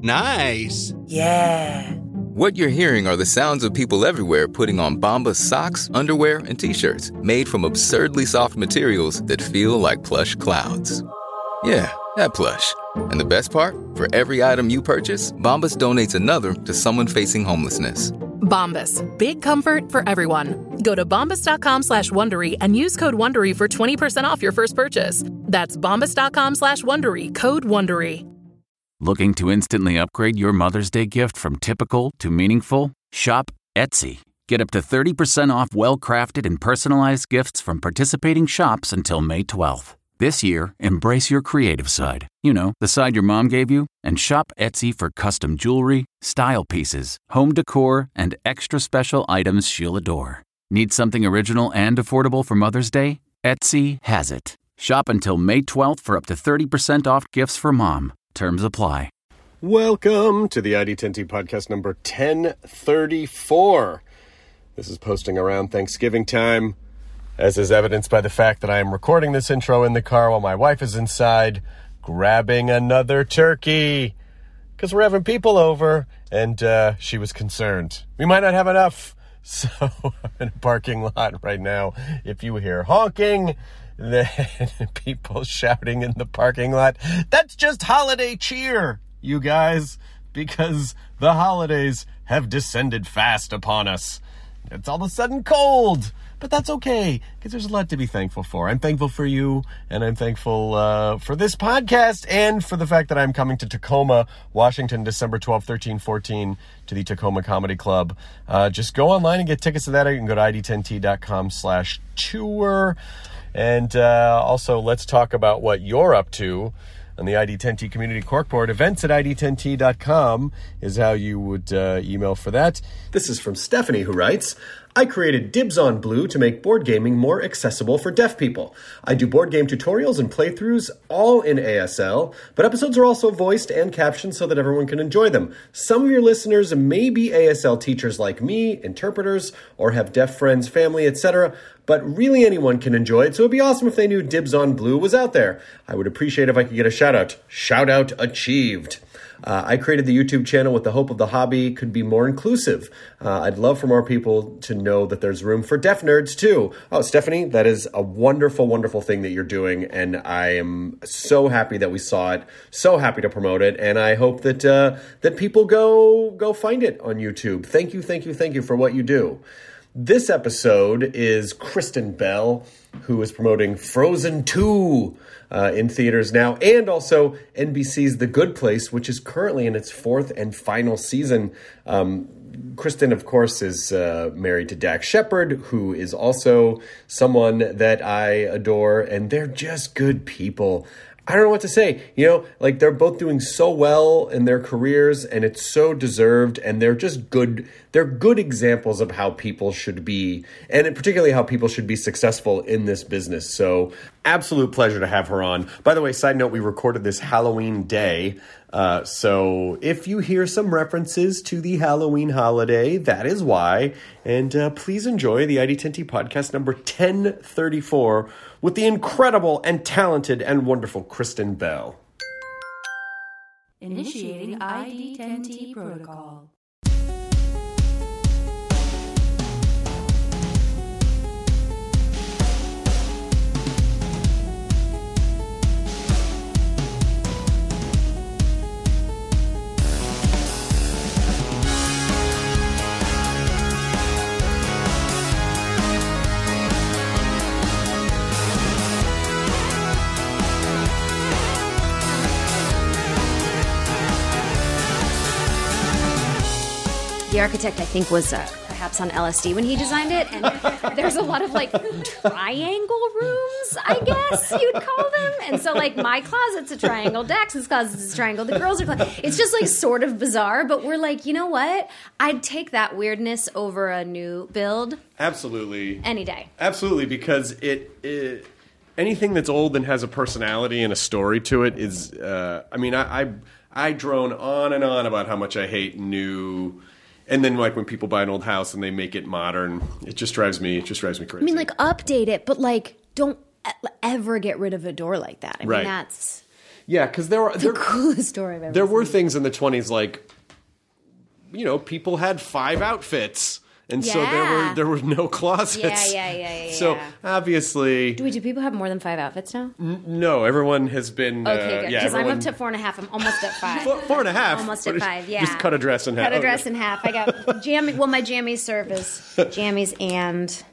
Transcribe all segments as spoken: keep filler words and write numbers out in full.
Nice. Yeah. What you're hearing are the sounds of people everywhere putting on Bombas socks, underwear, and T-shirts made from absurdly soft materials that feel like plush clouds. Yeah, that plush. And the best part? For every item you purchase, Bombas donates another to someone facing homelessness. Bombas. Big comfort for everyone. Go to bombas.com slash Wondery and use code Wondery for twenty percent off your first purchase. That's bombas.com slash Wondery. Code Wondery. Looking to instantly upgrade your Mother's Day gift from typical to meaningful? Shop Etsy. Get up to thirty percent off well-crafted and personalized gifts from participating shops until May twelfth. This year, embrace your creative side. You know, the side your mom gave you. And shop Etsy for custom jewelry, style pieces, home decor, and extra special items she'll adore. Need something original and affordable for Mother's Day? Etsy has it. Shop until May twelfth for up to thirty percent off gifts for mom. Terms apply. Welcome to the I D ten T podcast number ten thirty-four. This is posting around Thanksgiving time, as is evidenced by the fact that I am recording this intro in the car while my wife is inside grabbing another turkey because we're having people over, and uh, she was concerned we might not have enough. So I'm in a parking lot right now. If you hear honking, then people shouting in the parking lot, that's just holiday cheer, you guys, because the holidays have descended fast upon us. It's all of a sudden cold, but that's okay, because there's a lot to be thankful for. I'm thankful for you, and I'm thankful uh, for this podcast, and for the fact that I'm coming to Tacoma, Washington, December twelfth, thirteenth, fourteenth, to the Tacoma Comedy Club. Uh, just go online and get tickets to that. You can go to I D ten T dot com slash tour. And uh, also, let's talk about what you're up to on the I D ten T Community Corkboard. Events at I D ten T dot com is how you would uh, email for that. This is from Stephanie, who writes, I created Dibs on Blue to make board gaming more accessible for deaf people. I do board game tutorials and playthroughs all in A S L, but episodes are also voiced and captioned so that everyone can enjoy them. Some of your listeners may be A S L teachers like me, interpreters, or have deaf friends, family, et cetera, but really anyone can enjoy it, so it'd be awesome if they knew Dibs on Blue was out there. I would appreciate if I could get a shout-out. Shout-out achieved. Uh, I created the YouTube channel with the hope of the hobby could be more inclusive. Uh, I'd love for more people to know that there's room for deaf nerds too. Oh, Stephanie, that is a wonderful, wonderful thing that you're doing, and I am so happy that we saw it, so happy to promote it, and I hope that uh, that people go go find it on YouTube. Thank you, thank you, thank you for what you do. This episode is Kristen Bell, who is promoting Frozen two uh, in theaters now, and also N B C's The Good Place, which is currently in its fourth and final season. Um, Kristen, of course, is uh, married to Dax Shepard, who is also someone that I adore, and they're just good people. I don't know what to say. You know, like, they're both doing so well in their careers, and it's so deserved, and they're just good. They're good examples of how people should be, and particularly how people should be successful in this business. So, absolute pleasure to have her on. By the way, side note, we recorded this Halloween day. Uh, so if you hear some references to the Halloween holiday, that is why. And uh, please enjoy the I D ten T podcast number ten thirty-four with the incredible and talented and wonderful Kristen Bell. Initiating I D ten T protocol. The architect, I think, was uh, perhaps on L S D when he designed it, and there's a lot of, like, triangle rooms, I guess you'd call them. And so, like, my closet's a triangle, Dax's closet's a triangle, the girls are clo- It's just, like, sort of bizarre, but we're like, you know what? I'd take that weirdness over a new build. Absolutely. Any day. Absolutely, because it... it anything that's old and has a personality and a story to it is... Uh, I mean, I, I, I drone on and on about how much I hate new... And then, like, when people buy an old house and they make it modern, it just drives me, it just drives me crazy. I mean, like, update it, but, like, don't ever get rid of a door like that. I right. mean, that's... Yeah, because there were there, The coolest story I've ever there seen. were things in the twenties like, you know, people had five outfits. And so there Yeah. were there were no closets. Yeah, yeah, yeah, yeah, So yeah. obviously, Do we? Do people have more than five outfits now? no. Everyone has been. Okay, uh, good. yeah, Because I'm everyone- up to four and a half. I'm almost at five. four, four and a half. Almost What at is- five. Yeah. Just cut a dress in half. Cut a Okay. dress in half. I got jammies. Well, my jammies serve as jammies and.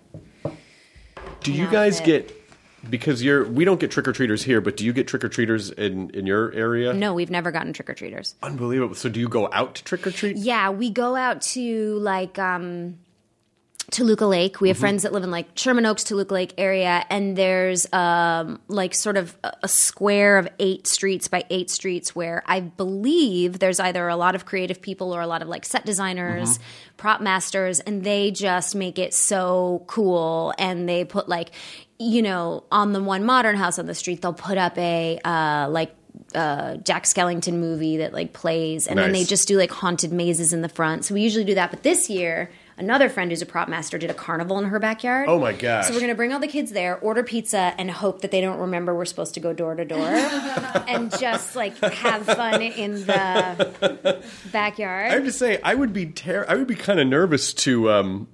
Do you an guys outfit. get? Because you're, we don't get trick or treaters here, but do you get trick or treaters in in your area? No, we've never gotten trick or treaters. Unbelievable. So do you go out to trick or treat? Yeah, we go out to like um Toluca Lake. We have friends that live in like Sherman Oaks, Toluca Lake area, and there's um like sort of a, a square of eight streets by eight streets where I believe there's either a lot of creative people or a lot of like set designers, prop masters, and they just make it so cool. And they put like, you know, on the one modern house on the street, they'll put up a uh like uh Jack Skellington movie that like plays, and then they Nice. just do like haunted mazes in the front. So we usually do that. But this year, another friend who's a prop master did a carnival in her backyard. Oh my gosh. So we're going to bring all the kids there, order pizza, and hope that they don't remember we're supposed to go door to door and just like have fun in the backyard. I have to say, I would be ter- I would be kind of nervous to um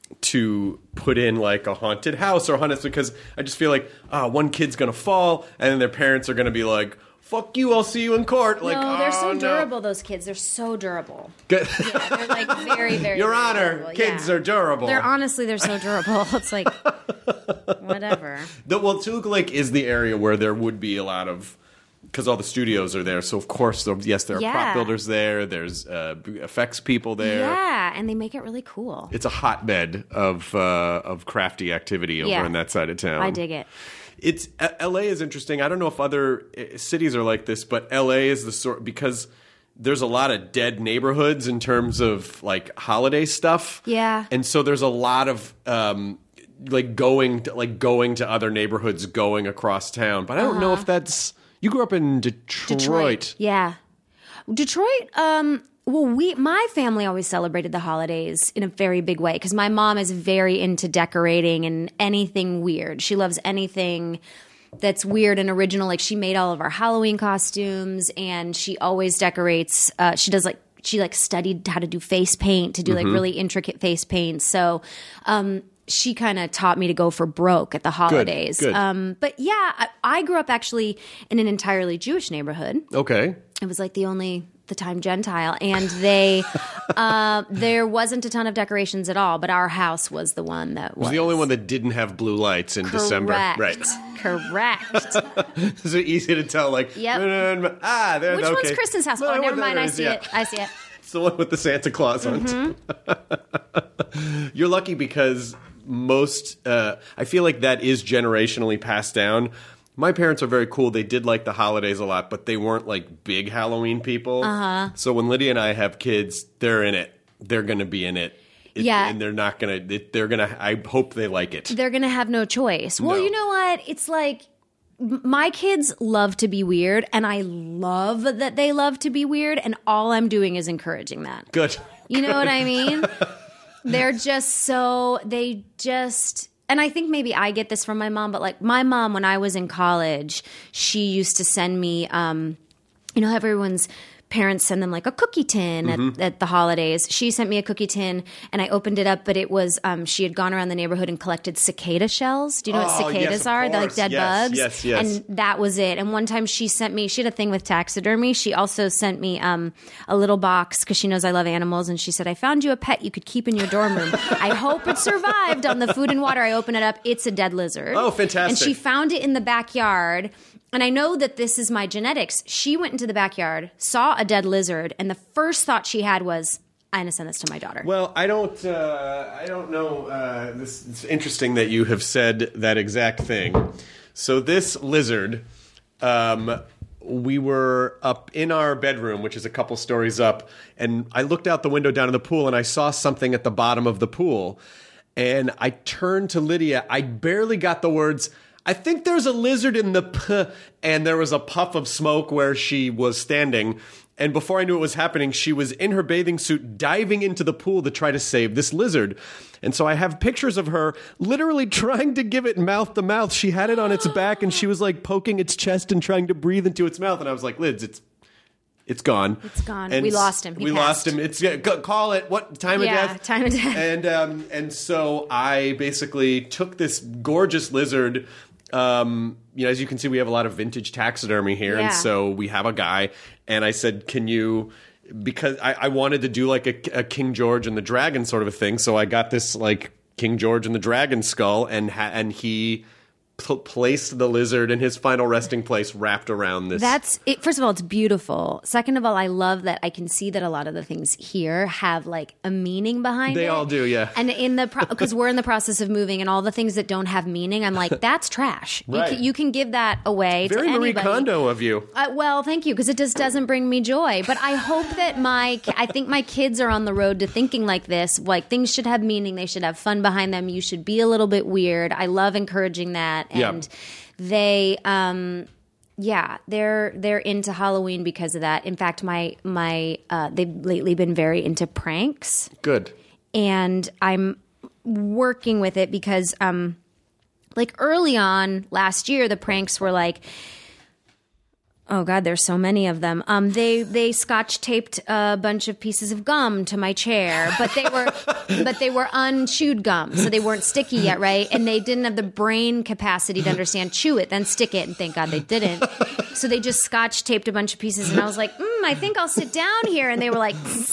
to put in like a haunted house or haunted, because I just feel like ah, one kid's gonna fall, and then their parents are gonna be like, "Fuck you, I'll see you in court." Like, no, they're so oh, no. durable, those kids. They're so durable. Good. Yeah, they're like very, very Your very Honor, durable. kids Yeah. are durable. They're honestly, they're so durable. It's like, whatever. The, well, Toluca Lake is the area where there would be a lot of, because all the studios are there. So of course, there, yes, there are Yeah. prop builders there. There's uh, effects people there. Yeah, and they make it really cool. It's a hotbed of uh, of crafty activity over Yeah. on that side of town. I dig it. It's uh, L A is interesting. I don't know if other uh, cities are like this, but L A is the sort, because there's a lot of dead neighborhoods in terms of like holiday stuff. Yeah. And so there's a lot of um, like going to, like going to other neighborhoods, going across town. But I don't know if that's, you grew up in Detroit. Detroit. Yeah. Detroit, um, well, we my family always celebrated the holidays in a very big way because my mom is very into decorating and anything weird. She loves anything that's weird and original. Like she made all of our Halloween costumes, and she always decorates. Uh, she does like she like studied how to do face paint, to do like really intricate face paint. So um, she kind of taught me to go for broke at the holidays. good. Um, but yeah, I, I grew up actually in an entirely Jewish neighborhood. Okay. It was like the only the time Gentile, and they uh, there wasn't a ton of decorations at all, but our house was the one that It was, was the only one that didn't have blue lights in December. Correct. Right. Correct. Is it easy to tell? Like, Yep. mm, mm, ah, there. Which okay. one's Kristen's house? No, Oh, never there mind. it I is, see yeah. it. I see it. It's the one with the Santa Claus on Mm-hmm. it. You're lucky because most, uh, I feel like that is generationally passed down. My parents are very cool. They did like the holidays a lot, but they weren't like big Halloween people. Uh-huh. So when Lydia and I have kids, they're in it. They're going to be in it. It- Yeah. And they're not going to, they're going to, I hope they like it. They're gonna have no choice. Well, No. you know what? It's like m- my kids love to be weird, and I love that they love to be weird, and all I'm doing is encouraging that. Good. You know what I mean? They're just so, they just, and I think maybe I get this from my mom, but like my mom, when I was in college, she used to send me, um, you know, how everyone's parents send them like a cookie tin Mm-hmm. at, at the holidays. She sent me a cookie tin, and I opened it up, but it was, um, she had gone around the neighborhood and collected cicada shells. Do you know what Oh, cicadas yes, of are? They're like course. dead Yes, bugs. yes, yes. And that was it. And one time she sent me, she had a thing with taxidermy. She also sent me um, a little box because she knows I love animals. And she said, I found you a pet you could keep in your dorm room. I hope it survived on the food and water. I open it up. It's a dead lizard. Oh, fantastic. And she found it in the backyard. And I know that this is my genetics. She went into the backyard, saw a dead lizard, and the first thought she had was, I'm going to send this to my daughter. Well, I don't. Uh, I don't know. Uh, this it's interesting that you have said that exact thing. So this lizard, um, we were up in our bedroom, which is a couple stories up, and I looked out the window down in the pool, and I saw something at the bottom of the pool, and I turned to Lydia. I barely got the words, I think there's a lizard in the p, and there was a puff of smoke where she was standing. And before I knew what was happening, she was in her bathing suit diving into the pool to try to save this lizard. And so I have pictures of her literally trying to give it mouth to mouth. She had it on its back and she was like poking its chest and trying to breathe into its mouth. And I was like, Liz, it's it's gone. It's gone. And we lost him. He we passed. lost him. It's yeah, go- call it what time yeah, of death? time of death. And um, and so I basically took this gorgeous lizard. Um, you know, as you can see, we have a lot of vintage taxidermy here, Yeah. and so we have a guy. And I said, "Can you?" Because I, I wanted to do like a, a King George and the Dragon sort of a thing, so I got this like King George and the Dragon skull, and ha- and he pl- placed the lizard in his final resting place, wrapped around this. That's it. First of all, it's beautiful. Second of all, I love that I can see that a lot of the things here have like a meaning behind it. They all do, yeah. And in the because we're in the process of moving, and all the things that don't have meaning, I'm like, that's trash. Right. You, can, you can give that away Very to Marie anybody. Kondo of you. Uh, well, thank you, because it just doesn't bring me joy. But I hope that my, I think my kids are on the road to thinking like this. Like things should have meaning. They should have fun behind them. You should be a little bit weird. I love encouraging that. And Yeah. they, um, yeah, they're they're into Halloween because of that. In fact, my my uh, they've lately been very into pranks, Good. and I'm working with it because, um, like early on last year, the pranks were like. Oh God, there's so many of them. Um, they they scotch taped a bunch of pieces of gum to my chair, but they were but they were unchewed gum, so they weren't sticky yet, right? And they didn't have the brain capacity to understand chew it, then stick it, and thank God they didn't. So they just scotch taped a bunch of pieces, and I was like, mm, I think I'll sit down here, and they were like.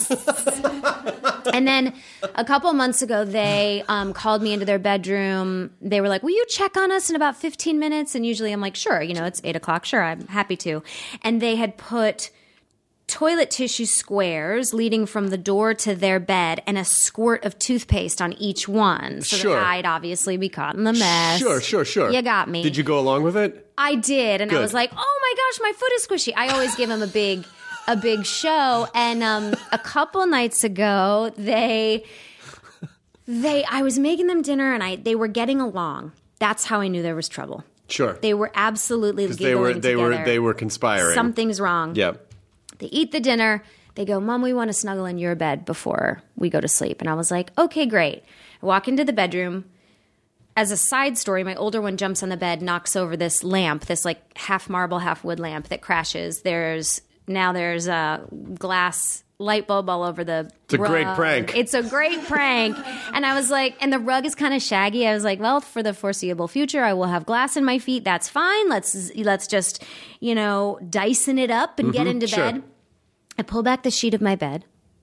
And then a couple months ago, they um, called me into their bedroom. They were like, will you check on us in about fifteen minutes? And usually I'm like, sure, you know, it's eight o'clock. Sure, I'm happy to. And they had put toilet tissue squares leading from the door to their bed and a squirt of toothpaste on each one. So Sure. that I'd obviously be caught in the mess. Sure, sure, sure. You got me. Did you go along with it? I did. And I Good. was like, oh my gosh, my foot is squishy. I always give them a big... a big show. And um, a couple nights ago, they, they, I was making them dinner, and I, they were getting along. That's how I knew there was trouble. Sure. They were absolutely Because giggling they were they together. were they were conspiring. Something's wrong. Yeah. They eat the dinner. They go, Mom, we want to snuggle in your bed before we go to sleep. And I was like, okay, great. I walk into the bedroom. As a side story, my older one jumps on the bed, knocks over this lamp, this like half marble, half wood lamp that crashes. There's now there's a glass light bulb all over the It's a great rug. prank. It's a great prank. And I was like, and the rug is kind of shaggy. I was like, well, for the foreseeable future, I will have glass in my feet. That's fine. Let's let's just, you know, Dyson it up and get into sure. bed. I pull back the sheet of my bed.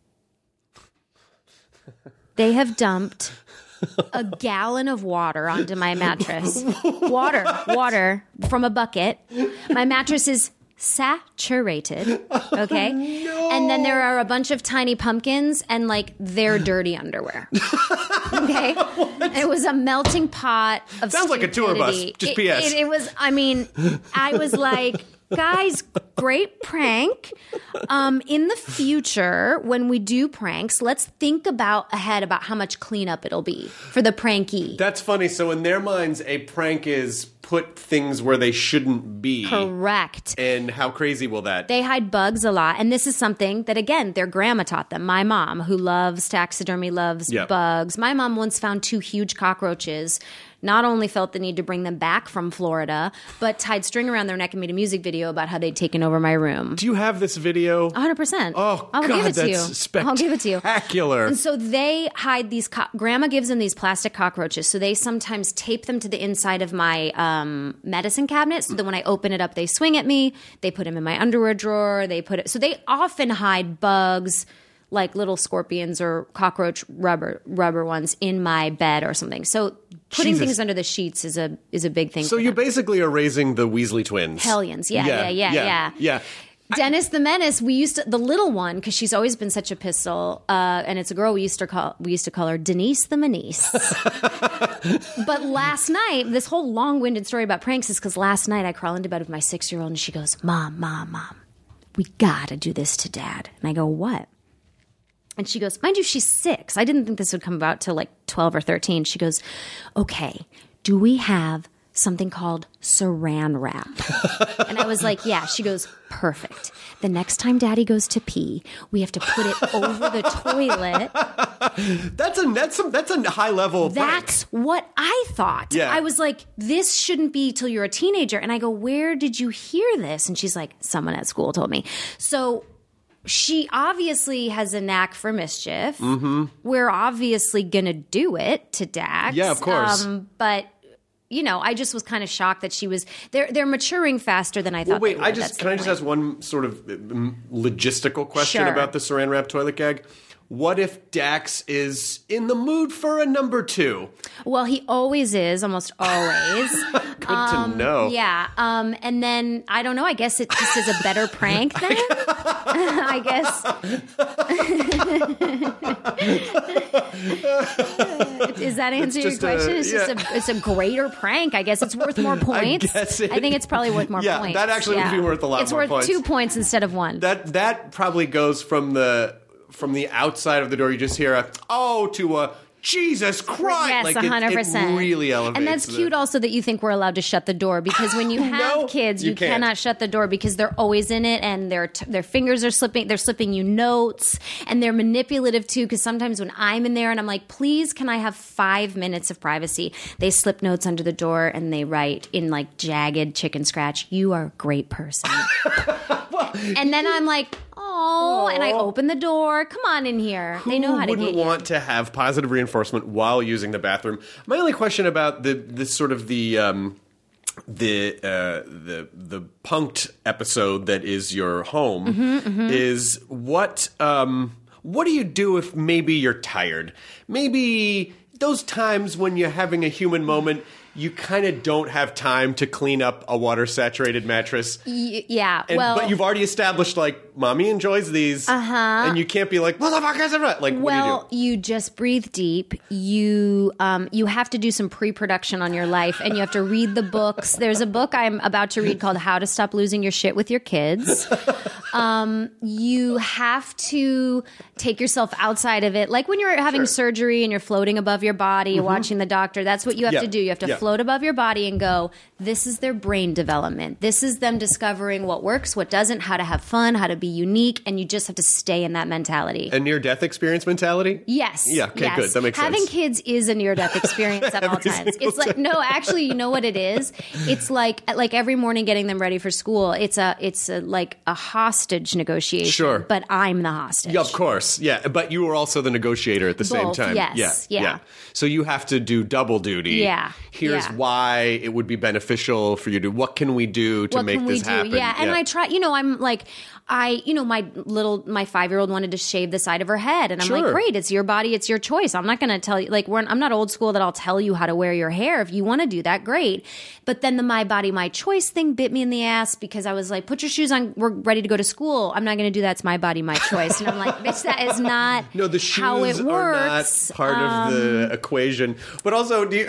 They have dumped a gallon of water onto my mattress. Water, water from a bucket. My mattress is saturated, okay? No. And then there are a bunch of tiny pumpkins and like their dirty underwear. Okay? It was a melting pot of Sounds like a tour bus, stupidity. just It- P S. It, it was, I mean, I was like, guys, great prank. Um, in the future, when we do pranks, let's think about ahead about how much cleanup it'll be for the prankee. That's funny. So in their minds, a prank is put things where they shouldn't be. Correct. And how crazy will that? They hide bugs a lot. And this is something that, again, their grandma taught them. My mom, who loves taxidermy, loves Yep. bugs. My mom once found two huge cockroaches, not only felt the need to bring them back from Florida, but tied string around their neck and made a music video about how they'd taken over my room. Do you have this video? one hundred percent. Oh, I'll God, give it to you. that's I'll give it to you. spectacular. And so they hide these, co- grandma gives them these plastic cockroaches. So they sometimes tape them to the inside of my um, medicine cabinet so that when I open it up, they swing at me. They put them in my underwear drawer. They put it, so they often hide bugs, like little scorpions or cockroach rubber rubber ones in my bed or something. So putting Jesus. things under the sheets is a is a big thing. So for you them. basically are raising the Weasley twins. Hellions. Yeah, yeah, yeah, yeah. yeah. yeah. Dennis the Menace, we used to, the little one, because she's always been such a pistol, uh, and it's a girl, we used to call we used to call her Denise the Menace. But last night, this whole long-winded story about pranks is because last night I crawl into bed with my six-year-old and she goes, Mom, Mom, Mom, we gotta do this to Dad. And I go, what? And she goes, mind you, she's six. I didn't think this would come about till like twelve or thirteen. She goes, okay, do we have something called saran wrap. And I was like, yeah. She goes, perfect. The next time Daddy goes to pee, we have to put it over the toilet. That's a that's a, that's a high level. That's prank. What I thought. Yeah. I was like, this shouldn't be till you're a teenager. And I go, where did you hear this? And she's like, someone at school told me. So she obviously has a knack for mischief. Mm-hmm. We're obviously going to do it to Dax. Yeah, of course. Um, but, you know, I just was kind of shocked that she was – they're they're maturing faster than I thought well, wait, they would. I just That's can I just point. ask one sort of um, logistical question Sure. about the saran wrap toilet gag? What if Dax is in the mood for a number two? Well, he always is, almost always. Good to know. Yeah. Um, and then, I don't know, I guess it just is a better prank then? I guess. Does that answer your just question? a- it's yeah. just a, it's a greater prank. I guess it's worth more points. guess it- I think it's probably worth more Yeah, points. that actually would be worth a lot it's more worth points. two points instead of one. That that probably goes from the from the outside of the door. You just hear a oh to a Jesus Christ! Yes, like one hundred it, percent. it really elevates. And that's the- cute also that you think we're allowed to shut the door, because when you have No, kids, you you, can't. cannot shut the door because they're always in it, and their t- their fingers are slipping, they're slipping you notes, and they're manipulative too, because sometimes when I'm in there and I'm like, please, can I have five minutes of privacy? They slip notes under the door and they write in like jagged chicken scratch, you are a great person. And then I'm like, oh, and I open the door. Come on in here. They know how to Who get wouldn't you. want to have positive reinforcement while using the bathroom? My only question about the this sort of the um, the uh, the the punked episode that is your home Mm-hmm, mm-hmm. is what um, what do you do if maybe you're tired? Maybe those times when you're having a human moment, you kind of don't have time to clean up a water-saturated mattress. Y- yeah, And, well, but you've already established, like, mommy enjoys these. Uh-huh. And you can't be like, motherfuckers, like, what well, do you do? you just breathe deep. You um, you have to do some pre-production on your life, and you have to read the books. There's a book I'm about to read called How to Stop Losing Your Shit with Your Kids. Um, you have to take yourself outside of it. Like when you're having Sure. surgery and you're floating above your body, watching the doctor, that's what you have Yeah. to do. You have to Yeah. float above your body and go, this is their brain development. This is them discovering what works, what doesn't, how to have fun, how to be unique, and you just have to stay in that mentality. A near-death experience mentality? Yes. Yeah, okay, yes. good. That makes Having sense. kids is a near-death experience at all Every times. single It's like no, actually, you know what it is? It's like like every morning getting them ready for school. It's a it's a, like a hostage negotiation. Sure. But I'm the hostage. Yeah, of course. Yeah, but you were also the negotiator at the same Both, time. yes, Yeah, yeah. So you have to do double duty. Yeah, Here's yeah. why it would be beneficial for you to. What can we do to What make can this we do? happen? Yeah, and I try. You know, I'm like, I, you know, my little, my five year old wanted to shave the side of her head, and I'm Sure. like, great, it's your body, it's your choice. I'm not going to tell you. Like, we're, I'm not old school that I'll tell you how to wear your hair. If you want to do that, great. But then the my body, my choice thing bit me in the ass because I was like, put your shoes on. We're ready to go to school. I'm not going to do that. It's my body, my choice. And I'm like, bitch, that is not No, the shoes how it are works. not part of the equation. But also, do you?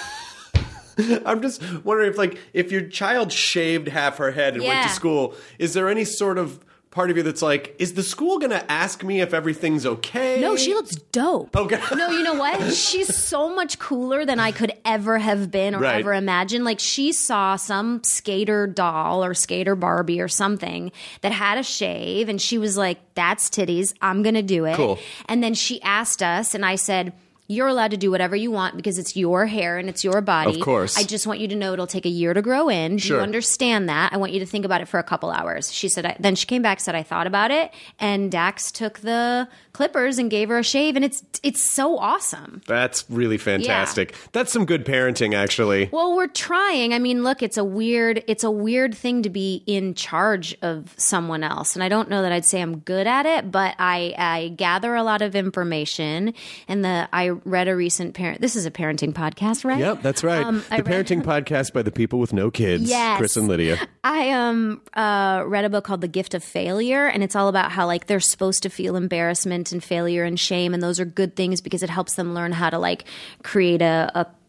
I'm just wondering if, like, if your child shaved half her head and went Yeah. to school, is there any sort of part of you that's like, is the school going to ask me if everything's okay? No, she looks dope. Okay. No, you know what? She's so much cooler than I could ever have been or Right. ever imagine. Like, she saw some skater doll or skater Barbie or something that had a shave, and she was like, that's titties. I'm going to do it. Cool. And then she asked us, and I said, you're allowed to do whatever you want because it's your hair and it's your body. Of course. I just want you to know it'll take a year to grow in. Do Sure. you understand that? I want you to think about it for a couple hours. She said, I, then she came back, said, I thought about it. And Dax took the clippers and gave her a shave. And it's, it's so awesome. That's really fantastic. That's some good parenting, actually. Well, we're trying. I mean, look, it's a weird, it's a weird thing to be in charge of someone else. And I don't know that I'd say I'm good at it, but I, I gather a lot of information. And the, I read a recent parent, this is a parenting podcast, right? Yep, that's right. Um, I the read- parenting podcast by the people with no kids, Yes. Chris and Lydia. I um uh, read a book called The Gift of Failure, and it's all about how like they're supposed to feel embarrassment and failure and shame, and those are good things because it helps them learn how to like create a, a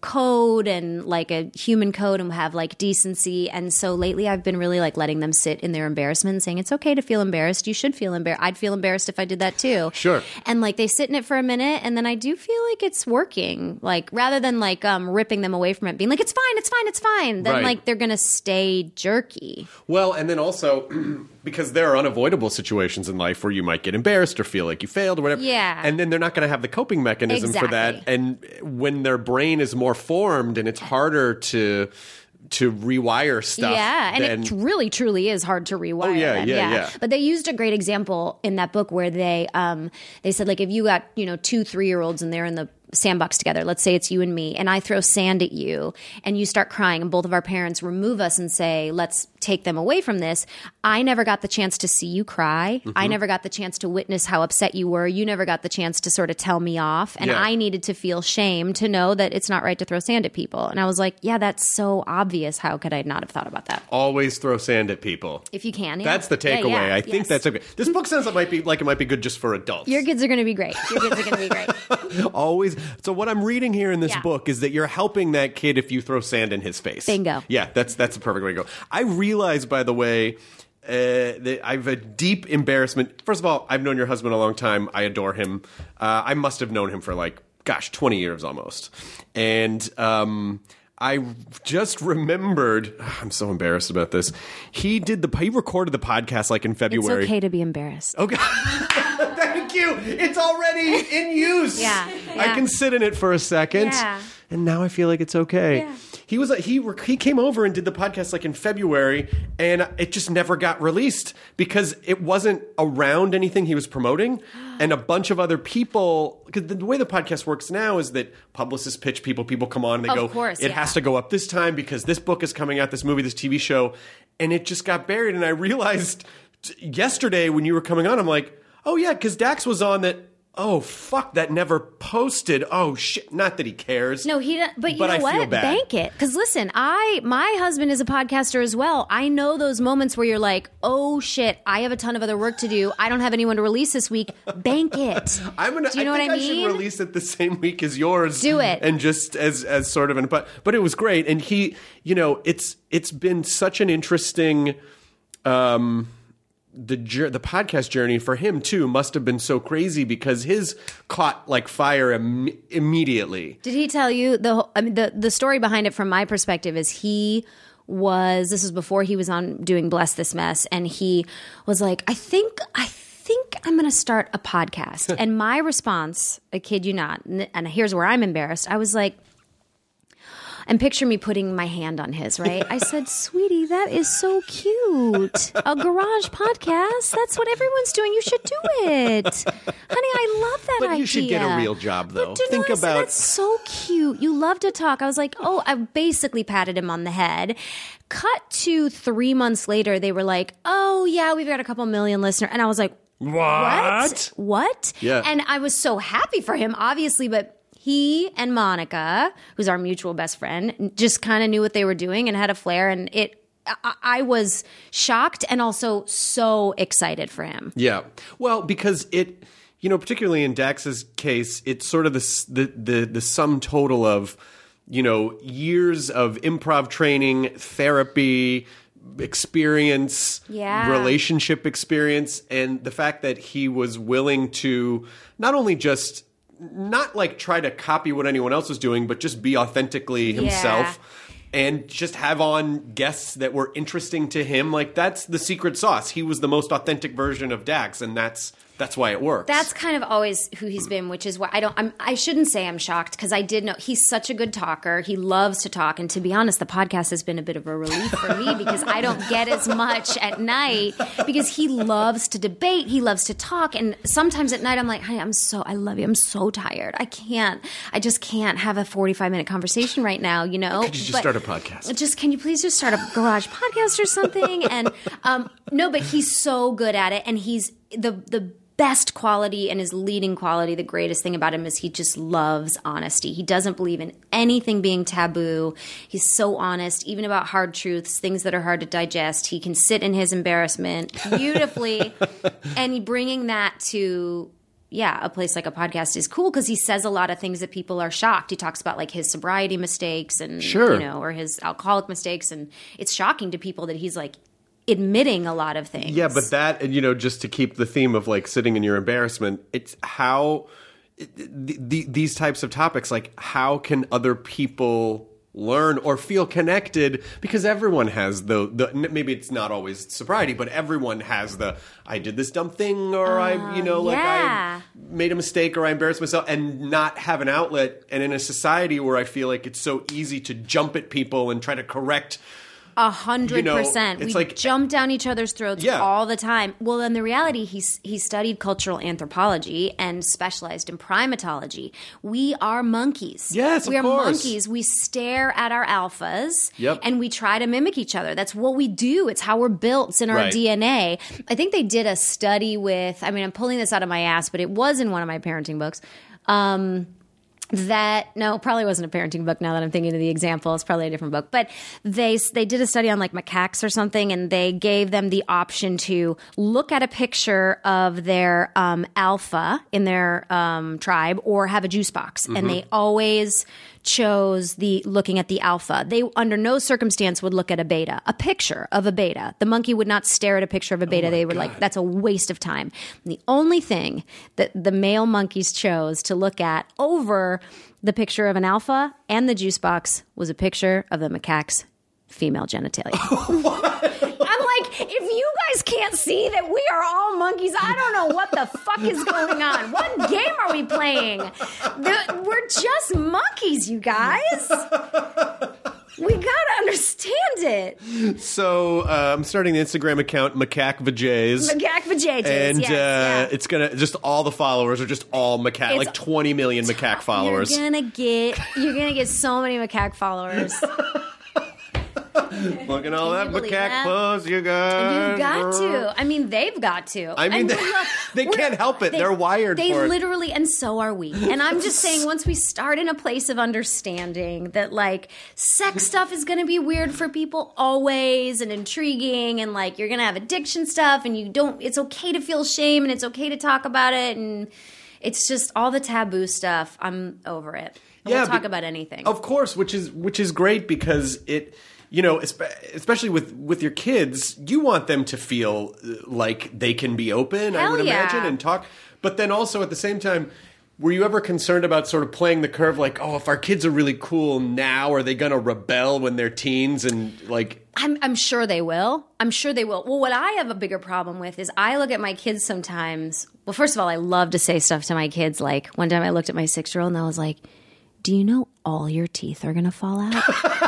code and like a human code and have like decency. And so lately I've been really like letting them sit in their embarrassment and saying, it's okay to feel embarrassed. You should feel embarrassed. I'd feel embarrassed if I did that too. Sure. And like they sit in it for a minute and then I do feel like it's working. Like rather than like um, ripping them away from it, being like, it's fine, it's fine, it's fine. Then Right. like they're going to stay jerky. Well, and then also because there are unavoidable situations in life where you might get embarrassed or feel like you failed or whatever. Yeah. And then they're not going to have the coping mechanism for that. Exactly. And when their brain is more formed and it's harder to to rewire stuff. Yeah, and then, it really, truly is hard to rewire. Oh, yeah, them. yeah, yeah. But they used a great example in that book where they um, they said, like, if you got, you know, two three-year-olds and they're in the sandbox together, let's say it's you and me, and I throw sand at you and you start crying and both of our parents remove us and say, let's take them away from this. I never got the chance to see you cry. Mm-hmm. I never got the chance to witness how upset you were. You never got the chance to sort of tell me off. And Yeah. I needed to feel shame to know that it's not right to throw sand at people. And I was like, yeah, that's so obvious. How could I not have thought about that? always throw sand at people. If you can, yeah. That's the Yeah, takeaway. yeah, I think yes. that's okay. This book sounds like it might be like it might be good just for adults. Your kids are going to be great. Your kids are going to be great. Always. So what I'm reading here in this Yeah. book is that you're helping that kid if you throw sand in his face. Bingo. Yeah, that's that's the perfect way to go. I realize, by the way, uh, that I have a deep embarrassment. First of all, I've known your husband a long time. I adore him. Uh, I must have known him for like, gosh, twenty years almost. And um, I just remembered. I'm so embarrassed about this. He did the. He recorded the podcast like in It's February. okay to be embarrassed. Okay. Thank you. It's already in use. Yeah, I yeah. can sit in it for a second. Yeah. And now I feel like it's okay. Yeah. He was he rec- he came over and did the podcast like in February, and it just never got released because it wasn't around anything he was promoting, and a bunch of other people. Because the way the podcast works now is that publicists pitch people, people come on and they Of go, course, it yeah. has to go up this time because this book is coming out, this movie, this T V show, and it just got buried. And I realized t- yesterday when you were coming on, I'm like, oh yeah, because Dax was on that. Oh fuck! That never posted. Oh shit! Not that he cares. No, he. But you But know I feel what? bad. Bank it, because listen, I my husband is a podcaster as well. I know those moments where you're like, oh shit, I have a ton of other work to do. I don't have anyone to release this week. Bank it. I'm gonna. Do you know I what think I I should mean? release it the same week as yours. Do it. and just as as sort of an. But but it was great, and he, you know, it's it's been such an interesting. Um, the jour- the podcast journey for him too must have been so crazy because his caught like fire Im- immediately. Did he tell you the? whole- I mean, the the story behind it from my perspective is he was. This was before he was on doing Bless This Mess, and he was like, I think I. think I'm going to start a podcast. And my response, I kid you not, and and here's where I'm embarrassed. I was like, and picture me putting my hand on his, right? I said, sweetie, that is so cute. A garage podcast. That's what everyone's doing. You should do it. Honey, I love that But idea. you should get a real job, though. But do you Think know, I said, about- that's so cute. You love to talk. I was like, oh, I basically patted him on the head. Cut to three months later, they were like, oh, yeah, we've got a couple million listeners. And I was like, what? What? Yeah. And I was so happy for him, obviously, but he and Monica, who's our mutual best friend, just kind of knew what they were doing and had a flair. And it, I, I was shocked and also so excited for him. Yeah. Well, because it, you know, particularly in Dax's case, it's sort of the s- the the, the sum total of, you know, years of improv training, therapy, experience, Yeah. relationship experience, and the fact that he was willing to not only just not like try to copy what anyone else was doing, but just be authentically himself. And just have on guests that were interesting to him. Like, that's the secret sauce. He was the most authentic version of Dax, and that's that's why it works. That's kind of always who he's been, which is why I don't. I'm, I shouldn't say I'm shocked because I did know he's such a good talker. He loves to talk, and to be honest, the podcast has been a bit of a relief for me because I don't get as much at night because he loves to debate. He loves to talk, and sometimes at night I'm like, "Honey, I'm so I love you. I'm so tired. I can't. I just can't have a forty-five minute conversation right now. You know? Could you just But start a podcast? Just can you please just start a garage podcast or something?" And um, no, but he's so good at it, and he's the the. best quality and his leading quality, the greatest thing about him is he just loves honesty. He doesn't believe in anything being taboo. He's so honest, even about hard truths, things that are hard to digest. He can sit in his embarrassment beautifully and bringing that to, yeah, a place like a podcast is cool because he says a lot of things that people are shocked. He talks about like his sobriety mistakes and, Sure. you know, or his alcoholic mistakes. And it's shocking to people that he's like admitting a lot of things. Yeah, but that, and you know, just to keep the theme of like sitting in your embarrassment, it's how the, the, these types of topics, like how can other people learn or feel connected, because everyone has the, the maybe it's not always sobriety, but everyone has the I did this dumb thing, or uh, I, you know, like yeah. I made a mistake, or I embarrassed myself, and not have an outlet. And in a society where I feel like it's so easy to jump at people and try to correct. A hundred percent. We like, jump down each other's throats yeah. all the time. Well, in the reality, he he studied cultural anthropology and specialized in primatology. We are monkeys. Yes, we of are course. monkeys. We stare at our alphas, Yep. and we try to mimic each other. That's what we do. It's how we're built. It's in our Right. D N A. I think they did a study with. I mean, I'm pulling this out of my ass, but it was in one of my parenting books. Um, That no, probably wasn't a parenting book. Now that I'm thinking of the example, it's probably a different book. But they they did a study on like macaques or something, and they gave them the option to look at a picture of their um, alpha in their um, tribe or have a juice box, Mm-hmm. and they always chose the looking at the alpha. They under no circumstance would look at a beta, a picture of a beta. The monkey would not stare at a picture of a beta. Oh they were like, that's a waste of time. And the only thing that the male monkeys chose to look at over the picture of an alpha and the juice box was a picture of the macaque's female genitalia. I'm like, if you guys can't see that we are all monkeys, I don't know what the fuck is going on. What game are we playing? The, we're just monkeys, you guys. We gotta understand it. So uh, I'm starting an Instagram account, Macaque Vajays. Macaque Vajays, And yes, uh, yeah. it's going to, just all the followers are just all macaque, It's- like twenty million macaque followers. You're gonna get, you're gonna get so many macaque followers. Look at all that you believe macaque that? puss you got. You got to. I mean, they've got to. I mean, And they- we're not- they we're- can't help it. They're wired They for it. literally, and so are we. And I'm just saying, once we start in a place of understanding that, like, sex stuff is going to be weird for people always and intriguing, and, like, you're going to have addiction stuff, and you don't, it's okay to feel shame, and it's okay to talk about it, and it's just all the taboo stuff. I'm over it. Yeah, We'll talk be- about anything. Of course, which is which is great because it, you know, espe- especially with with your kids, you want them to feel uh, like they can be open. I Hell would yeah. imagine, and talk. But then also at the same time, were you ever concerned about sort of playing the curve, like, oh, if our kids are really cool now, are they going to rebel when they're teens and like? I'm, I'm sure they will. I'm sure they will. Well, what I have a bigger problem with is I look at my kids sometimes. Well, first of all, I love to say stuff to my kids. Like one time I looked at my six-year-old and I was like, do you know all your teeth are going to fall out?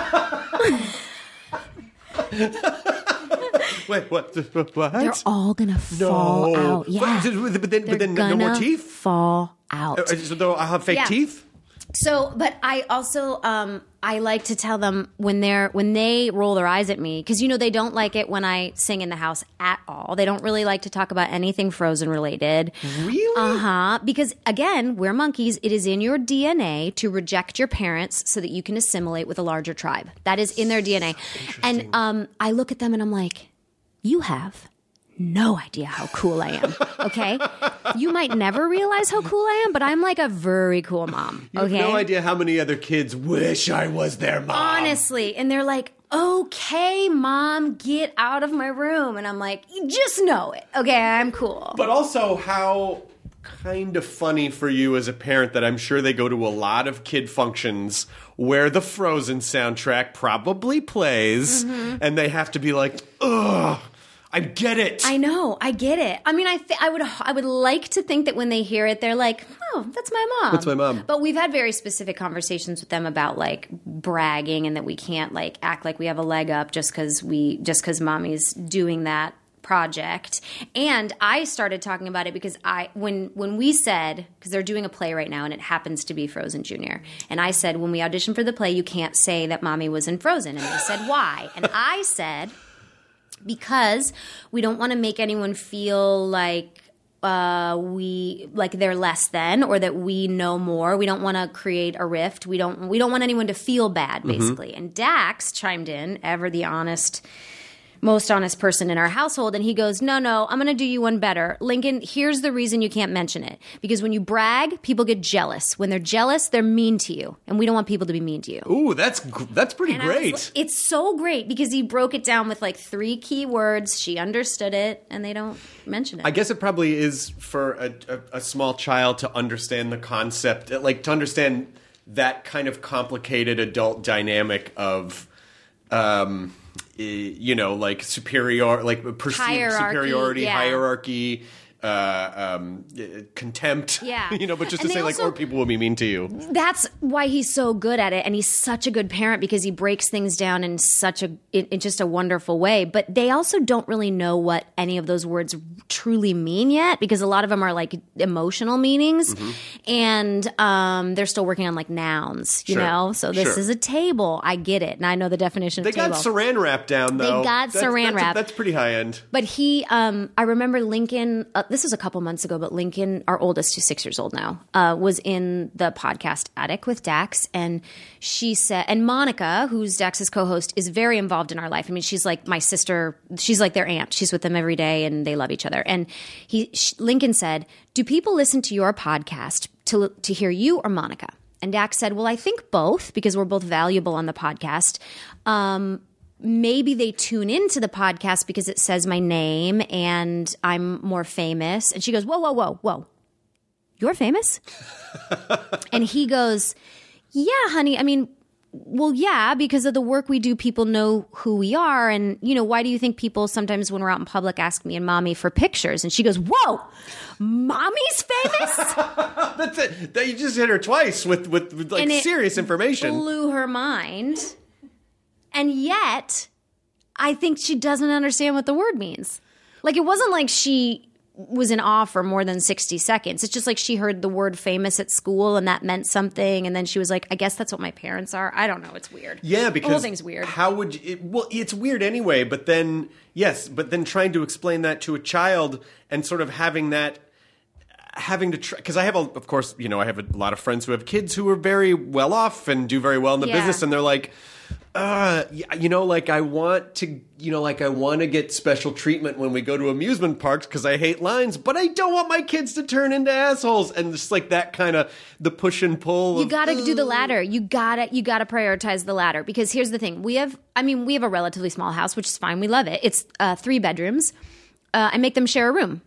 Wait, what? What? They're all going to fall out. Yeah. But, but then, They're but then no more gonna teeth? fall out. Uh, So though I'll have fake Yeah. teeth? So, but I also um, I like to tell them when they're when they roll their eyes at me, because you know they don't like it when I sing in the house at all. They don't really like to talk about anything Frozen related. Really? Uh huh. Because again, we're monkeys. It is in your D N A to reject your parents so that you can assimilate with a larger tribe. That is in their D N A. And um, I look at them and I'm like, you have no idea how cool I am, okay? You might never realize how cool I am, but I'm like a very cool mom, You have okay? no idea how many other kids wish I was their mom. Honestly. And they're like, okay, mom, get out of my room. And I'm like, you just know it, okay? I'm cool. But also how kind of funny for you as a parent that I'm sure they go to a lot of kid functions where the Frozen soundtrack probably plays, Mm-hmm. and they have to be like, ugh, I get it. I know, I get it. I mean, I th- I would I would like to think that when they hear it, they're like, "Oh, that's my mom." That's my mom. But we've had very specific conversations with them about like bragging and that we can't like act like we have a leg up just because we just because mommy's doing that project. And I started talking about it because I when when we said, because they're doing a play right now and it happens to be Frozen Junior, and I said when we auditioned for the play, you can't say that mommy was in Frozen, and they said why, and I said, because we don't want to make anyone feel like uh, we like they're less than or that we know more. We don't want to create a rift. We don't we don't want anyone to feel bad, basically. Mm-hmm. And Dax chimed in, ever the honest most honest person in our household. And he goes, no, no, I'm going to do you one better. Lincoln, here's the reason you can't mention it. Because when you brag, people get jealous. When they're jealous, they're mean to you. And we don't want people to be mean to you. Ooh, that's that's pretty And I was great. like- it's so great because he broke it down with like three key words. She understood it, and they don't mention it. I guess it probably is for a, a, a small child to understand the concept, like to understand that kind of complicated adult dynamic of, um, eh, you know, like superior, like perceived Hierarchy, superiority, yeah. hierarchy, uh, um, eh, contempt. Yeah. you know, but just And to they say like, also- or people will be mean to you. That's why he's so good at it, and he's such a good parent because he breaks things down in such a in, in just a wonderful way. But they also don't really know what any of those words truly mean yet, because a lot of them are like emotional meanings, Mm-hmm. and um, they're still working on like nouns. You Sure. know, so this Sure. is a table. I get it, and I know the definition They of table. got saran wrap down though. got That's- saran that's, wrap. That's pretty high end. But he, um, I remember Lincoln, uh, this was a couple months ago, but Lincoln, our oldest, who's six years old now, uh, was in the podcast Attic with Dax. And she said, and Monica, who's Dax's co-host, is very involved in our life. I mean, she's like my sister. She's like their aunt. She's with them every day and they love each other. And he, sh- Lincoln said, do people listen to your podcast to, to hear you or Monica? And Dax said, well, I think both, because we're both valuable on the podcast. Um, Maybe they tune into the podcast because it says my name and I'm more famous. And she goes, whoa, whoa, whoa, whoa. You're famous? And he goes, yeah, honey. I mean, well, yeah, because of the work we do, people know who we are. And, you know, why do you think people sometimes when we're out in public ask me and mommy for pictures? And she goes, whoa, mommy's famous? That's it. That you just hit her twice with with, with like And it serious information. Blew her mind. And yet, I think she doesn't understand what the word means. Like, it wasn't like she was in awe for more than sixty seconds. It's just like she heard the word famous at school and that meant something. And then she was like, I guess that's what my parents are. I don't know. It's weird. Yeah, because the whole thing's weird. How would you, it, well, it's weird anyway, but then, yes, but then trying to explain that to a child and sort of having that, having to try, because I have, a, of course, you know, I have a lot of friends who have kids who are very well off and do very well in the Yeah. business, and they're like, uh, you know, like I want to, you know, like I want to get special treatment when we go to amusement parks because I hate lines, but I don't want my kids to turn into assholes. And just like that kind of the push and pull. You of, gotta do the latter. You gotta you gotta prioritize the latter, because here's the thing: we have, I mean, we have a relatively small house, which is fine. We love it. It's uh, three bedrooms. Uh, I make them share a room.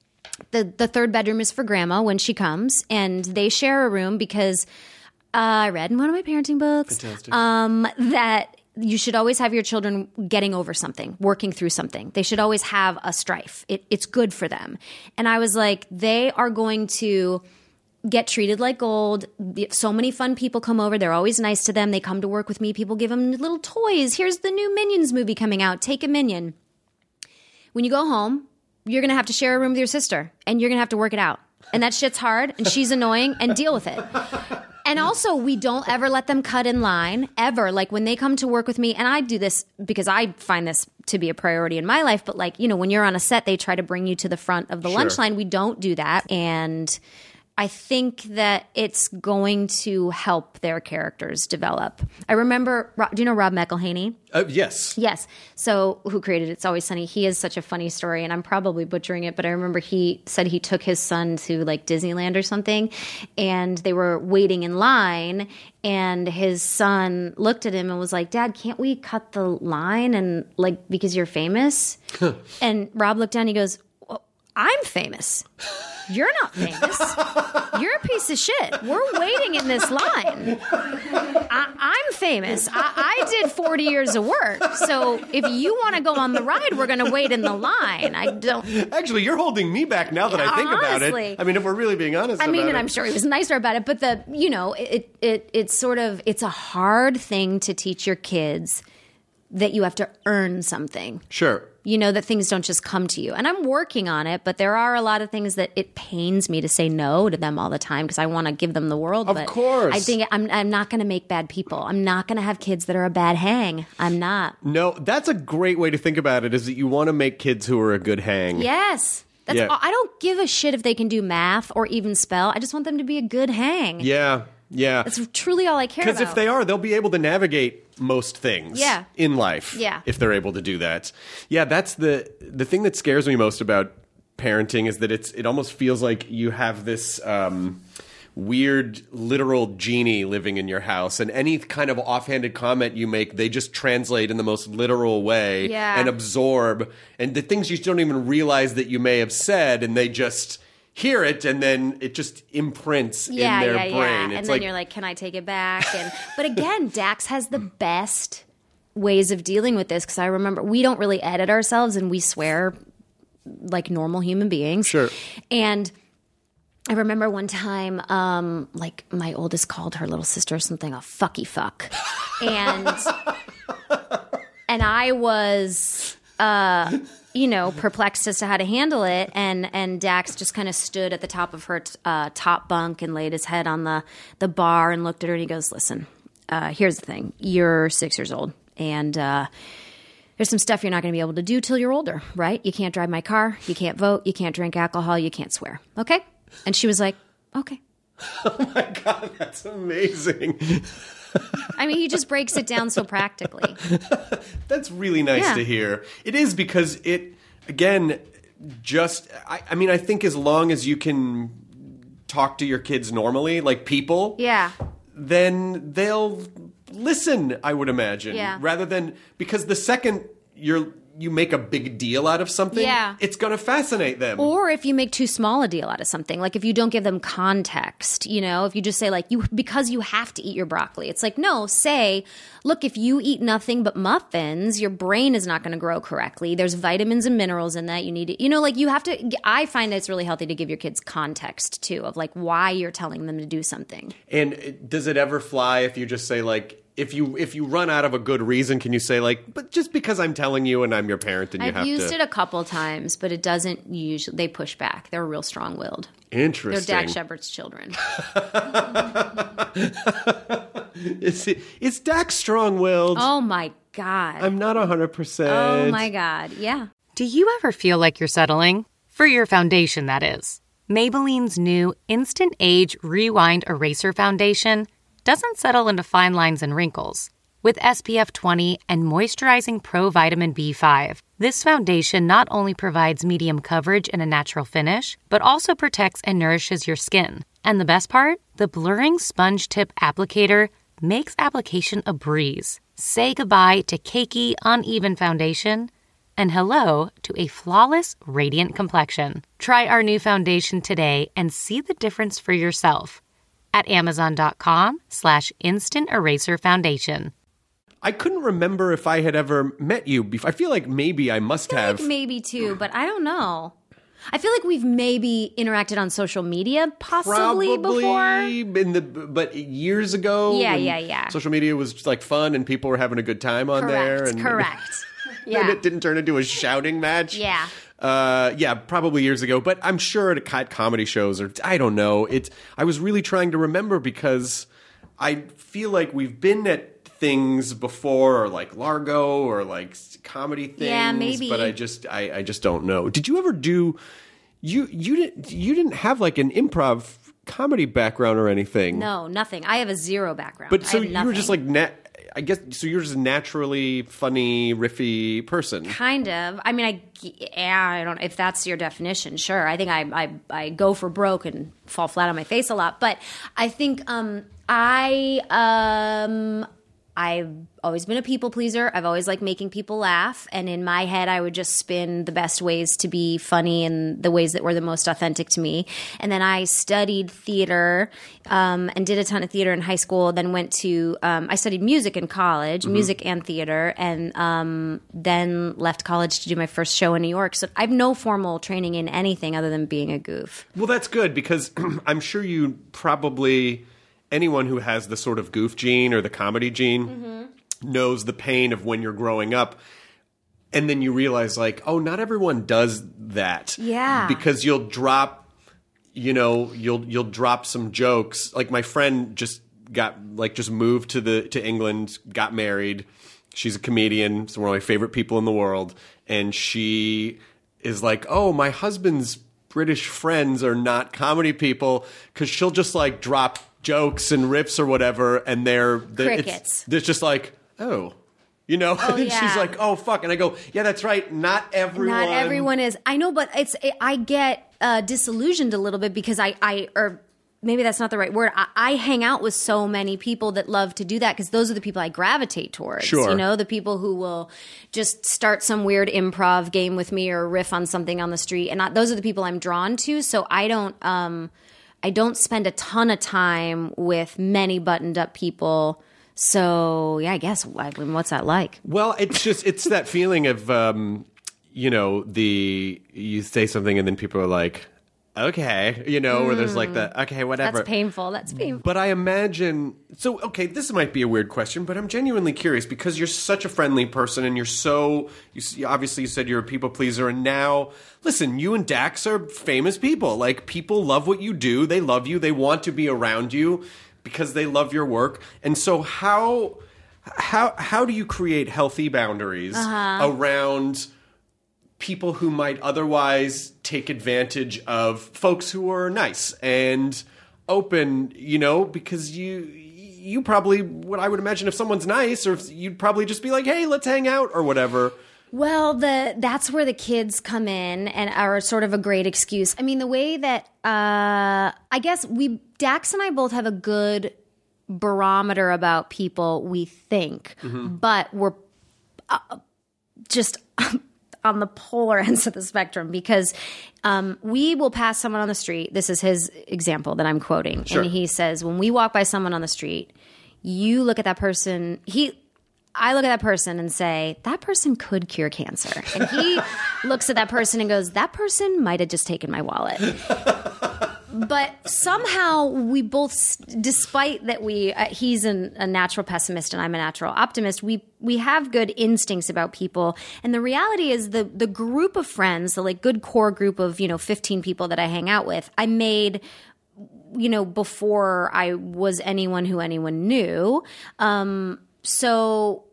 The the third bedroom is for grandma when she comes, and they share a room because uh, I read in one of my parenting books um, that you should always have your children getting over something, working through something. They should always have a strife. It, it's good for them. And I was like, they are going to get treated like gold. So many fun people come over. They're always nice to them. They come to work with me. People give them little toys. Here's the new Minions movie coming out. Take a Minion. When you go home, you're going to have to share a room with your sister, and you're going to have to work it out. And that shit's hard, and she's annoying, and deal with it. And also, we don't ever let them cut in line, ever. Like, when they come to work with me, and I do this because I find this to be a priority in my life, but like, you know, when you're on a set, they try to bring you to the front of the Sure. lunch line. We don't do that. And I think that it's going to help their characters develop. I remember, do you know Rob McElhaney? Uh, yes. Yes. So who created It's Always Sunny? He is such a funny story, and I'm probably butchering it, but I remember he said he took his son to like Disneyland or something, and they were waiting in line, and his son looked at him and was like, Dad, can't we cut the line and like because you're famous? And Rob looked down and he goes, well, I'm famous. You're not famous. You're a piece of shit. We're waiting in this line. I, I'm famous. I, I did forty years of work. So if you want to go on the ride, we're going to wait in the line. I don't. Actually, you're holding me back now that I think about Honestly. it. I mean, if we're really being honest I about mean, it. and I'm sure he was nicer about it, but the, you know, it, it, it's sort of, it's a hard thing to teach your kids that you have to earn something. Sure. You know, that things don't just come to you. And I'm working on it, but there are a lot of things that it pains me to say no to them all the time because I want to give them the world. Of but course. I think I'm, I'm not going to make bad people. I'm not going to have kids that are a bad hang. I'm not. No, that's a great way to think about it, is that you want to make kids who are a good hang. Yes. That's Yeah. all. I don't give a shit if they can do math or even spell. I just want them to be a good hang. Yeah. Yeah. That's truly all I care about. Because if they are, they'll be able to navigate most things Yeah. in life. Yeah. If they're able to do that. Yeah, that's the the thing that scares me most about parenting is that it's it almost feels like you have this um, weird literal genie living in your house, and any kind of offhanded comment you make, they just translate in the most literal way Yeah. and absorb, and the things you don't even realize that you may have said, and they just hear it, and then it just imprints Yeah, in their yeah, brain. yeah. It's And then like, you're like, can I take it back? And but again, Dax has the best ways of dealing with this because I remember we don't really edit ourselves and we swear like normal human beings. Sure. And I remember one time, um, like my oldest called her little sister or something a fucky fuck, and and I was, uh, you know, perplexed as to how to handle it. And and Dax just kind of stood at the top of her t- uh, top bunk and laid his head on the the bar and looked at her and he goes, "Listen, uh, here's the thing. You're six years old and." Uh, There's some stuff you're not going to be able to do till you're older, right? You can't drive my car. You can't vote. You can't drink alcohol. You can't swear. Okay? And she was like, okay. oh my God, that's amazing. I mean, he just breaks it down so practically. That's really nice Yeah. to hear. It is because it, again, just, I, I mean, I think as long as you can talk to your kids normally, like people, Yeah. then they'll listen, I would imagine. Yeah. Rather than, because the second you're you make a big deal out of something, Yeah. it's going to fascinate them. Or if you make too small a deal out of something, like if you don't give them context, you know, if you just say like you because you have to eat your broccoli. It's like, no, say, look, if you eat nothing but muffins, your brain is not going to grow correctly. There's vitamins and minerals in that. You need to, you know, like you have to I find that it's really healthy to give your kids context too of like why you're telling them to do something. And does it ever fly if you just say like, if you if you run out of a good reason, can you say like, but just because I'm telling you and I'm your parent, and you I've have used to. it a couple times, but it doesn't usually. They push back. They're real strong-willed. Interesting. They're Dax Shepard's children. is, it, is Dax strong-willed? Oh my god. I'm not one hundred percent. Oh my god. Yeah. Do you ever feel like you're settling? For your foundation, that is. Maybelline's new Instant Age Rewind Eraser Foundation doesn't settle into fine lines and wrinkles. With S P F twenty and moisturizing Pro Vitamin B five, this foundation not only provides medium coverage and a natural finish, but also protects and nourishes your skin. And the best part? The blurring sponge tip applicator makes application a breeze. Say goodbye to cakey, uneven foundation and hello to a flawless, radiant complexion. Try our new foundation today and see the difference for yourself at amazon.com slash instant eraser foundation. I couldn't remember if I had ever met you before. I feel like maybe I must I feel have. like maybe too, but I don't know. I feel like we've maybe interacted on social media possibly Probably before. in the but years ago. Yeah, when yeah, yeah. Social media was just like fun and people were having a good time on there. Correct. And Correct. and Yeah. it didn't turn into a shouting match. Yeah. Uh, yeah, probably years ago. But I'm sure at at comedy shows or I don't know. It. I was really trying to remember because I feel like we've been at things before, or like Largo, or like comedy things. Yeah, maybe. But I just, I, I just don't know. Did you ever do? You, you didn't, you didn't have like an improv comedy background or anything. No, nothing. I have a zero background. But I so have you were just nothing. like, nat- I guess, so you're just a naturally funny, riffy person. Kind of. I mean, I yeah, I don't. If that's your definition, sure. I think I I, I go for broke and fall flat on my face a lot. But I think um, I um, I've always been a people pleaser. I've always liked making people laugh, and in my head, I would just spin the best ways to be funny and the ways that were the most authentic to me. And then I studied theater um, and did a ton of theater in high school. Then went to um, I studied music in college, music and theater, and um, then left college to do my first show in New York. So I have no formal training in anything other than being a goof. Well, that's good because I'm sure you probably, anyone who has the sort of goof gene or the comedy gene Mm-hmm. knows the pain of when you're growing up. And then you realize like, oh, not everyone does that. Yeah. Because you'll drop, you know, you'll you'll drop some jokes. Like my friend just got like just moved to the to England, got married. She's a comedian. She's one of my favorite people in the world. And she is like, oh, my husband's British friends are not comedy people, because she'll just like drop jokes and riffs or whatever, and they're, they're Crickets. It's, it's just like, oh. You know, Oh, and yeah. she's like, "Oh fuck," and I go, "Yeah, that's right. Not everyone. Not everyone is. I know, but it's. It, I get uh, disillusioned a little bit because I, I, or maybe that's not the right word. I, I hang out with so many people that love to do that because those are the people I gravitate towards. Sure. You know, the people who will just start some weird improv game with me or riff on something on the street, and I, those are the people I'm drawn to. So I don't, um, I don't spend a ton of time with many buttoned up people. So, yeah, I guess, I mean, what's that like? Well, it's just, it's that feeling of, um, you know, the, you say something and then people are like, okay, you know, where there's like the, okay, whatever. That's painful. That's painful. But I imagine, so, okay, this might be a weird question, but I'm genuinely curious because you're such a friendly person and you're so, you see, obviously you said you're a people pleaser, and now, listen, you and Dax are famous people. Like, people love what you do. They love you. They want to be around you because they love your work. And so how how how do you create healthy boundaries uh-huh. around people who might otherwise take advantage of folks who are nice and open, you know, because you you probably, what I would imagine, if someone's nice, or if you'd probably just be like, "Hey, let's hang out," or whatever. Well, the that's where the kids come in and are sort of a great excuse. I mean, the way that uh, I guess we Dax and I both have a good barometer about people, we think, Mm-hmm. but we're uh, just on the polar ends of the spectrum because um, we will pass someone on the street. This is his example that I'm quoting, Sure. and he says, "When we walk by someone on the street, you look at that person." He. I look at that person and say, that person could cure cancer. And he looks at that person and goes, that person might have just taken my wallet. But somehow we both, despite that we, uh, he's an, a natural pessimist and I'm a natural optimist, we we have good instincts about people. And the reality is the the group of friends, the like good core group of, you know, fifteen people that I hang out with, I made, you know, before I was anyone who anyone knew. Um, So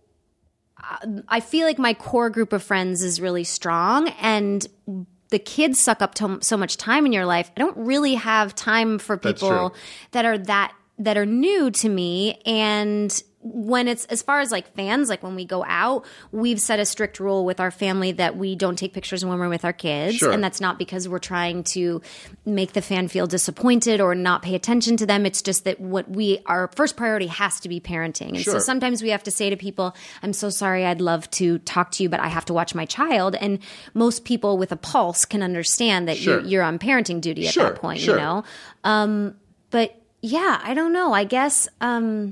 I feel like my core group of friends is really strong, and the kids suck up to so much time in your life. I don't really have time for That's people true. that are that that are new to me. And when it's as far as like fans, like when we go out, we've set a strict rule with our family that we don't take pictures when we're with our kids. Sure. And that's not because we're trying to make the fan feel disappointed or not pay attention to them. It's just that what we, our first priority has to be parenting. And Sure. so sometimes we have to say to people, I'm so sorry, I'd love to talk to you, but I have to watch my child. And most people with a pulse can understand that Sure. you're, you're on parenting duty at Sure, that point, sure. you know? Um, but yeah, I don't know. I guess, um,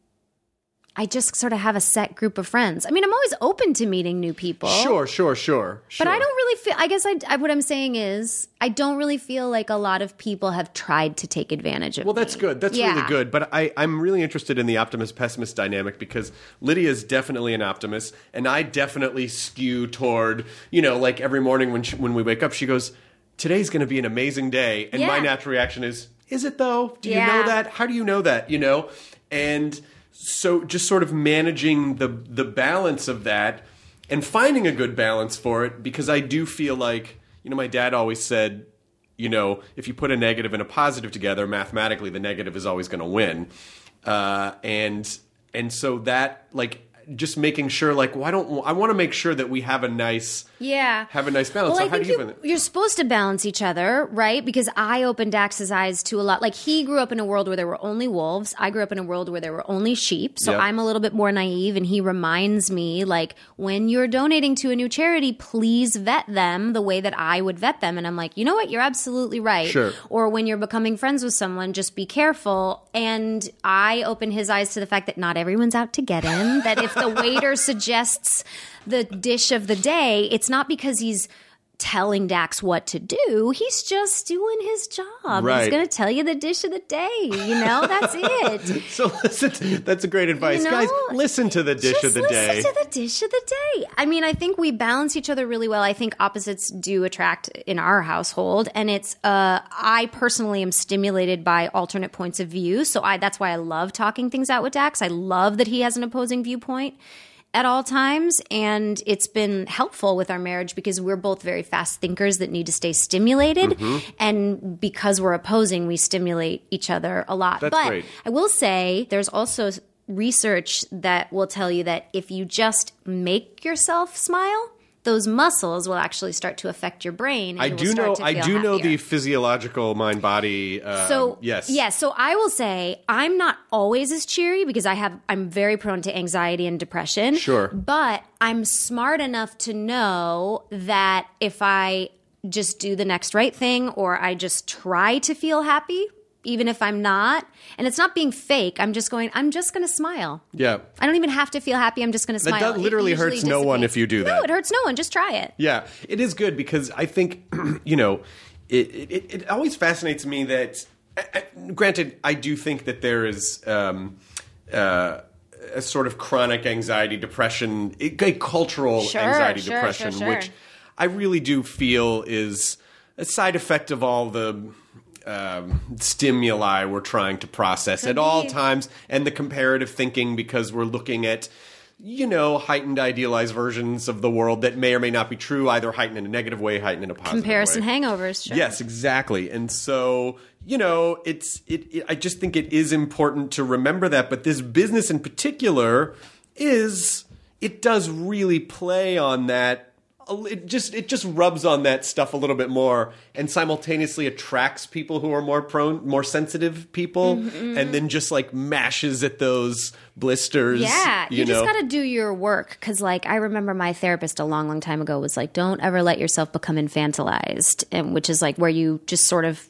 I just sort of have a set group of friends. I mean, I'm always open to meeting new people. Sure, sure, sure. But I sure. don't really feel, I guess I, I, what I'm saying is, I don't really feel like a lot of people have tried to take advantage of Well, that's me. good. That's Yeah. really good. But I, I'm really interested in the optimist-pessimist dynamic because Lydia's definitely an optimist, and I definitely skew toward, you know, like every morning when she, when we wake up, she goes, today's going to be an amazing day. And my Yeah. natural reaction is, is it though? Do you Yeah. know that? How do you know that? You know? And so just sort of managing the the balance of that and finding a good balance for it, because I do feel like, you know, my dad always said, you know, if you put a negative and a positive together, mathematically the negative is always going to win. Uh, and and so that, like, just making sure, like, well, I don't, I want to make sure that we have a nice, Yeah. have a nice balance. Well, so I how do think you you, find it? you're supposed to balance each other, right? Because I opened Dax's eyes to a lot. Like, he grew up in a world where there were only wolves. I grew up in a world where there were only sheep. So Yep. I'm a little bit more naive, and he reminds me, like, when you're donating to a new charity, please vet them the way that I would vet them. And I'm like, you know what? You're absolutely right. Sure. Or when you're becoming friends with someone, just be careful. And I open his eyes to the fact that not everyone's out to get him. That if the waiter suggests the dish of the day, it's not because he's telling Dax what to do. He's just doing his job. Right. He's going to tell you the dish of the day. You know, that's it. So listen, that's a great advice. You know, Guys, listen to the dish Just of the listen day. to the dish of the day. I mean, I think we balance each other really well. I think opposites do attract in our household, and it's. Uh, I personally am stimulated by alternate points of view, so I that's why I love talking things out with Dax. I love that he has an opposing viewpoint at all times, and it's been helpful with our marriage because we're both very fast thinkers that need to stay stimulated, Mm-hmm. and because we're opposing, we stimulate each other a lot. That's but great. I will say there's also research that will tell you that if you just make yourself smile, those muscles will actually start to affect your brain. And I you will do start know. to I feel do know happier. the physiological mind body. Uh, So yes, yeah. So I will say I'm not always as cheery because I have I'm very prone to anxiety and depression. Sure. But I'm smart enough to know that if I just do the next right thing or I just try to feel happy, even if I'm not, and it's not being fake, I'm just going, I'm just going to smile. Yeah. I don't even have to feel happy. I'm just going to smile. That does, literally It usually hurts no one dissipates. if you do that. No, it hurts no one. Just try it. Yeah, it is good because I think, you know, it, it, it always fascinates me that, uh, uh, granted, I do think that there is um, uh, a sort of chronic anxiety, depression, a cultural Sure, anxiety, sure, depression, sure, sure. which I really do feel is a side effect of all the um, stimuli we're trying to process Could at all be. times, and the comparative thinking because we're looking at, you know, heightened, idealized versions of the world that may or may not be true, either heightened in a negative way, heightened in a positive Comparison way. hangovers. Sure. Yes, exactly. And so, you know, it's it, it. I just think it is important to remember that. But this business in particular is it does really play on that. It just it just rubs on that stuff a little bit more, and simultaneously attracts people who are more prone, more sensitive people, Mm-hmm. and then just like mashes at those blisters. Yeah, you, you, just know? got to do your work. Because, like, I remember my therapist a long, long time ago was like, don't ever let yourself become infantilized, and which is like where you just sort of,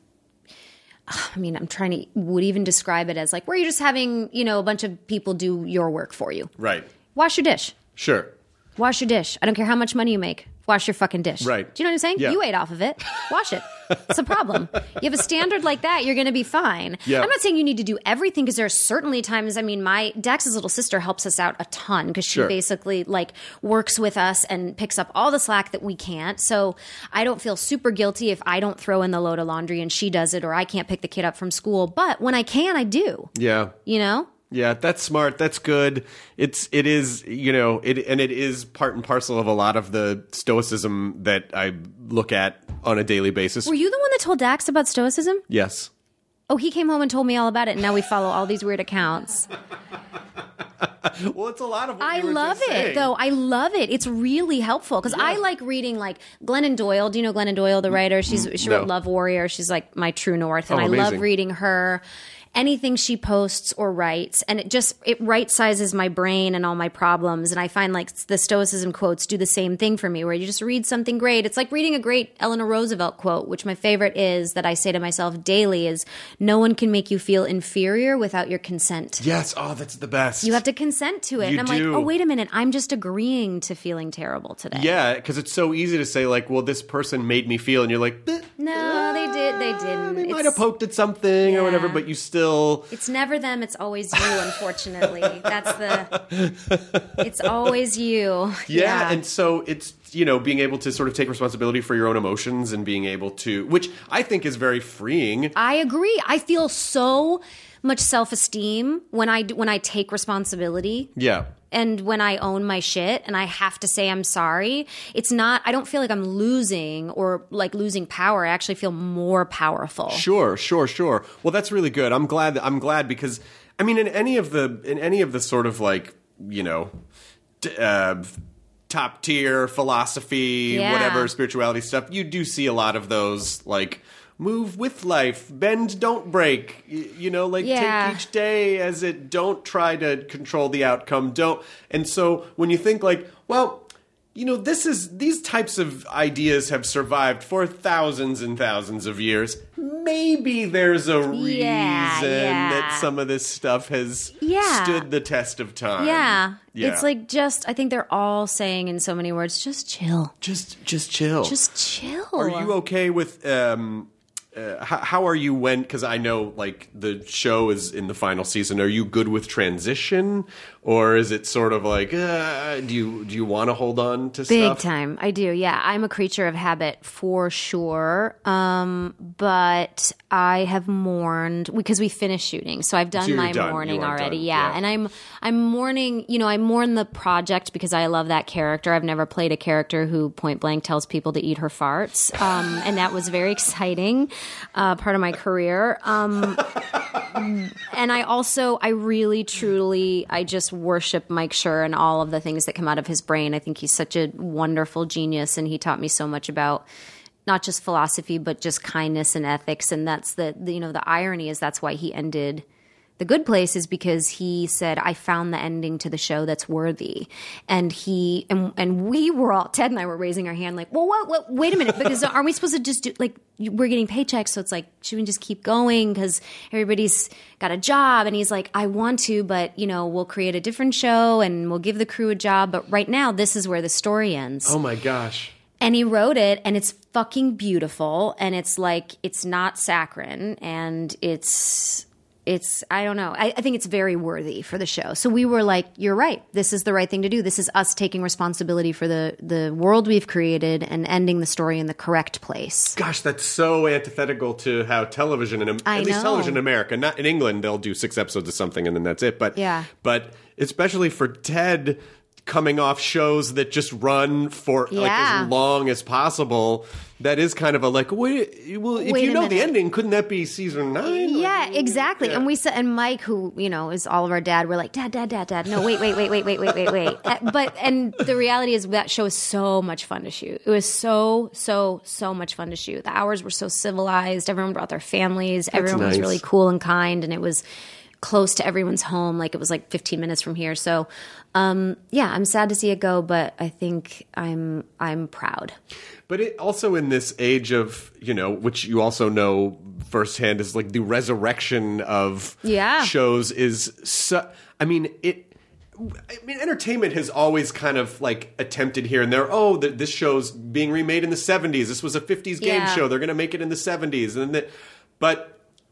I mean, I'm trying to, would even describe it as like where you're just having, you know, a bunch of people do your work for you. Right. Wash your dish. Sure. Wash your dish. I don't care how much money you make. Wash your fucking dish. Right. Do you know what I'm saying? Yeah. You ate off of it. Wash it. It's a problem. You have a standard like that, you're going to be fine. Yeah. I'm not saying you need to do everything because there are certainly times, I mean, my Dax's little sister helps us out a ton because she Sure. basically like works with us and picks up all the slack that we can't. So I don't feel super guilty if I don't throw in the load of laundry and she does it, or I can't pick the kid up from school. But when I can, I do. Yeah. You know? Yeah, that's smart. That's good. It's it is, you know, it and it is part and parcel of a lot of the stoicism that I look at on a daily basis. Were you the one that told Dax about stoicism? Yes. Oh, he came home and told me all about it, and now we follow all these weird accounts. Well, it's a lot of what I you were love just it, saying. though. I love it. It's really helpful because I like reading, like, Glennon Doyle. Do you know Glennon Doyle, the writer? She's She wrote No. Love Warrior. She's, like, my true north, and Oh, I love amazing. reading her. Anything she posts or writes, and it just it right sizes my brain and all my problems. And I find like the Stoicism quotes do the same thing for me, where you just read something great. It's like reading a great Eleanor Roosevelt quote, which my favorite is that I say to myself daily is, "No one can make you feel inferior without your consent." Yes. Oh, that's the best. You have to consent to it. You and I'm do. like, oh, wait a minute. I'm just agreeing to feeling terrible today. Yeah, because it's so easy to say like, well, this person made me feel, and you're like, eh, No, they did. They didn't. they might It's- have poked at something or whatever, Yeah. but you still. It's never them. It's always you, unfortunately. That's the. It's always you. Yeah, and so it's, you know, being able to sort of take responsibility for your own emotions and being able to, which I think is very freeing. I agree. I feel so much self-esteem when I when I take responsibility. Yeah. And when I own my shit and I have to say I'm sorry, it's not, I don't feel like I'm losing or like losing power. I actually feel more powerful. Sure, sure, sure. Well, that's really good. I'm glad. I'm glad because, I mean, in any of the in any of the sort of like, you know, t- uh, top tier philosophy, Yeah. whatever spirituality stuff, you do see a lot of those like. Move with life, bend, don't break. Y- You know, like Yeah. take each day as it. Don't try to control the outcome. Don't. And so when you think like, well, you know, this is these types of ideas have survived for thousands and thousands of years. Maybe there's a reason Yeah, yeah. that some of this stuff has Yeah. stood the test of time. Yeah. Yeah. It's like just, I think they're all saying in so many words, just chill. just just chill. Just chill. Are you okay with um uh, how, how are you when, because I know like the show is in the final season, are you good with transition, or is it sort of like uh, do you do you want to hold on to Big stuff? time. I do. Yeah. I'm a creature of habit for sure. Um, but I have mourned because we finished shooting. So I've done So you're my done. mourning You are already. done. Yeah. Yeah. And I'm, I'm mourning, you know, I mourn the project because I love that character. I've never played a character who point blank tells people to eat her farts. Um, and that was very exciting, uh, part of my career. Um, and I also, I really, truly, I just worship Mike Schur and all of the things that come out of his brain. I think he's such a wonderful genius, and he taught me so much about not just philosophy, but just kindness and ethics. And that's the, the you know, the irony is that's why he ended The Good Place, is because he said, I found the ending to the show that's worthy. And he, and, and we were all, Ted and I were raising our hand like, well, what, what, wait a minute, because aren't we supposed to just do, like, we're getting paychecks, so it's like, should we just keep going because everybody's got a job? And he's like, I want to, but, you know, we'll create a different show and we'll give the crew a job. But right now, this is where the story ends. Oh my gosh. And he wrote it, and it's fucking beautiful, and it's like, it's not saccharine, and it's... It's, I don't know. I, I think it's very worthy for the show. So we were like, you're right. This is the right thing to do. This is us taking responsibility for the, the world we've created and ending the story in the correct place. Gosh, that's so antithetical to how television, in, I at least know. television in America, not in England, they'll do six episodes of something and then that's it. But, yeah. but especially for Ted coming off shows that just run for Yeah. like as long as possible, that is kind of a like, wait, well, if Wait you a know the minute. ending, couldn't that be season nine? Yeah, exactly. Yeah. And we said, and Mike, who, you know, is all of our dad, we're like, dad, dad, dad, dad. No, wait, wait, wait, wait, wait, wait, wait, wait. Uh, But, and the reality is that show is so much fun to shoot. It was so, so, so much fun to shoot. The hours were so civilized. Everyone brought their families. Everyone was nice. really cool and kind. And it was close to everyone's home. Like it was like fifteen minutes from here. So, um, yeah, I'm sad to see it go, but I think I'm, I'm proud. But it also in this age of, you know, which you also know firsthand is like the resurrection of Yeah. shows is, so, I mean, it, I mean, entertainment has always kind of like attempted here and there, oh, th- this show's being remade in the seventies. This was a fifties game Yeah. show. They're going to make it in the seventies. And then, but,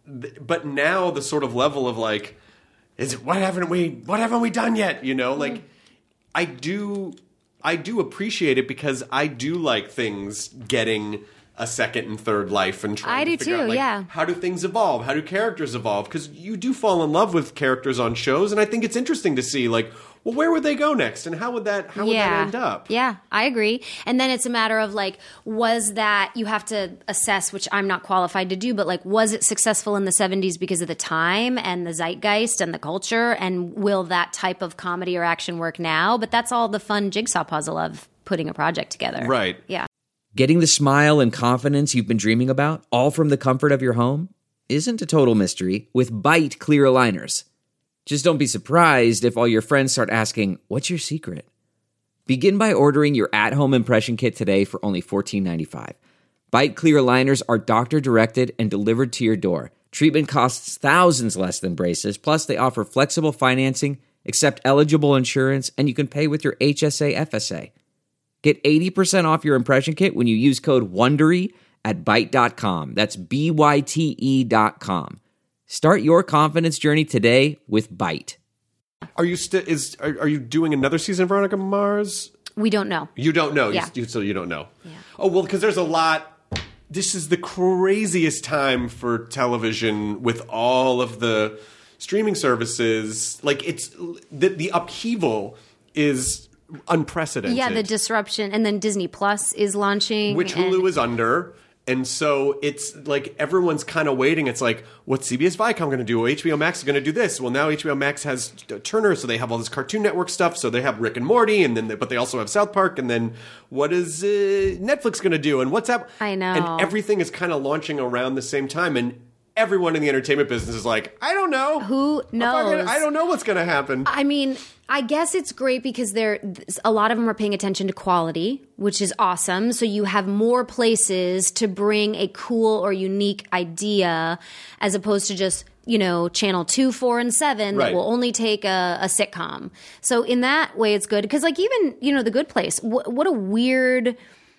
but now the sort of level of like, is what haven't we, what haven't we done yet? You know, like I do, I do appreciate it because I do like things getting a second and third life and trying I to do figure too, out, like, yeah. how do things evolve? How do characters evolve? Because you do fall in love with characters on shows, and I think it's interesting to see, like, well, where would they go next, and how would that how would that end up? Yeah, I agree. And then it's a matter of like, was that, you have to assess, which I'm not qualified to do, but like, was it successful in the seventies because of the time and the zeitgeist and the culture? And will that type of comedy or action work now? But that's all the fun jigsaw puzzle of putting a project together. Right. Yeah. Getting the smile and confidence you've been dreaming about, all from the comfort of your home, isn't a total mystery with Byte clear aligners. Just don't be surprised if all your friends start asking, what's your secret? Begin by ordering your at-home impression kit today for only fourteen ninety-five. Byte clear aligners are doctor-directed and delivered to your door. Treatment costs thousands less than braces, plus they offer flexible financing, accept eligible insurance, and you can pay with your H S A F S A. Get eighty percent off your impression kit when you use code WONDERY at byte dot com. That's B Y T E dot com. Start your confidence journey today with Byte. Are you still is are, are you doing another season of Veronica Mars? We don't know. You don't know. Yeah. You, you, so you don't know. Yeah. Oh, well, because there's a lot. This is the craziest time for television with all of the streaming services. Like, it's the, the upheaval is unprecedented. Yeah, the disruption. And then Disney Plus is launching. Which and- Hulu is under. And so it's like everyone's kind of waiting. It's like, what's C B S Viacom going to do? Well, H B O Max is going to do this. Well, now H B O Max has Turner, so they have all this Cartoon Network stuff. So they have Rick and Morty, and then they, but they also have South Park. And then what is uh, Netflix going to do? And what's that? I know. And everything is kind of launching around the same time. And everyone in the entertainment business is like, I don't know. Who knows? I don't know what's going to happen. I mean, I guess it's great because they're, a lot of them are paying attention to quality, which is awesome. So you have more places to bring a cool or unique idea as opposed to just, you know, channel two, four, and seven Right. that will only take a, a sitcom. So in that way, it's good. Because like even, you know, The Good Place, wh- what a weird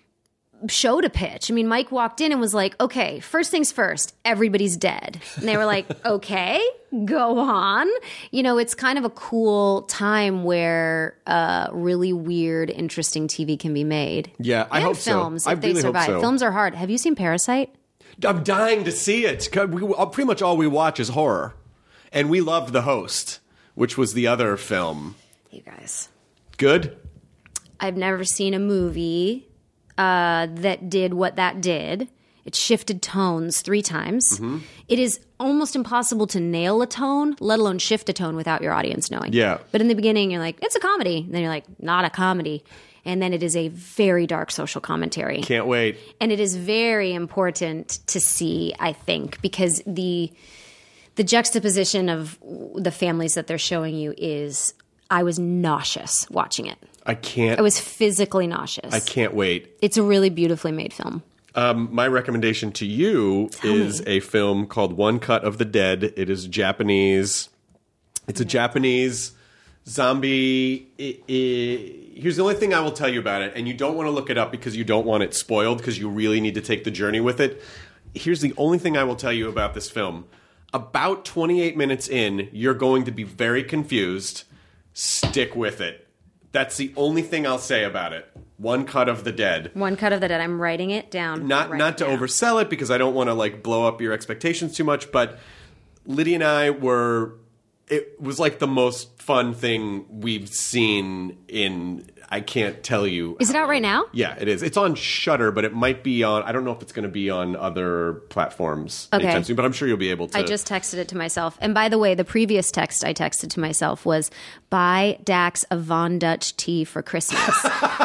show to pitch. I mean, Mike walked in and was like, okay, first things first, everybody's dead. And they were like, okay, go on. You know, it's kind of a cool time where uh, really weird, interesting T V can be made. Yeah, I And hope so. films, I if they really hope survive. so. Films are hard. Have you seen Parasite? I'm dying to see it. 'Cause we, pretty much all we watch is horror. And we loved The Host, which was the other film. You guys. Good? I've never seen a movie uh, that did what that did. It's shifted tones three times. Mm-hmm. It is almost impossible to nail a tone, let alone shift a tone without your audience knowing. Yeah. But in the beginning, you're like, it's a comedy. And then you're like, not a comedy. And then it is a very dark social commentary. Can't wait. And it is very important to see, I think, because the the juxtaposition of the families that they're showing you is, I was nauseous watching it. I can't. I was physically nauseous. I can't wait. It's a really beautifully made film. Um, my recommendation to you Tell is me. a film called One Cut of the Dead. It is Japanese. It's a Japanese zombie. It, it, here's the only thing I will tell you about it, and you don't want to look it up because you don't want it spoiled because you really need to take the journey with it. Here's the only thing I will tell you about this film. About twenty-eight minutes in, you're going to be very confused. Stick with it. That's the only thing I'll say about it. One Cut of the Dead. One Cut of the Dead. I'm writing it down. Not right not to now. oversell it because I don't want to like blow up your expectations too much, but Lydia and I were it was like the most fun thing we've seen in I can't tell you. Is it out right now? Yeah, it is. It's on Shudder, but it might be on I don't know if it's going to be on other platforms Okay. anytime soon, but I'm sure you'll be able to. I just texted it to myself. And by the way, the previous text I texted to myself was, buy Dax a Von Dutch tea for Christmas.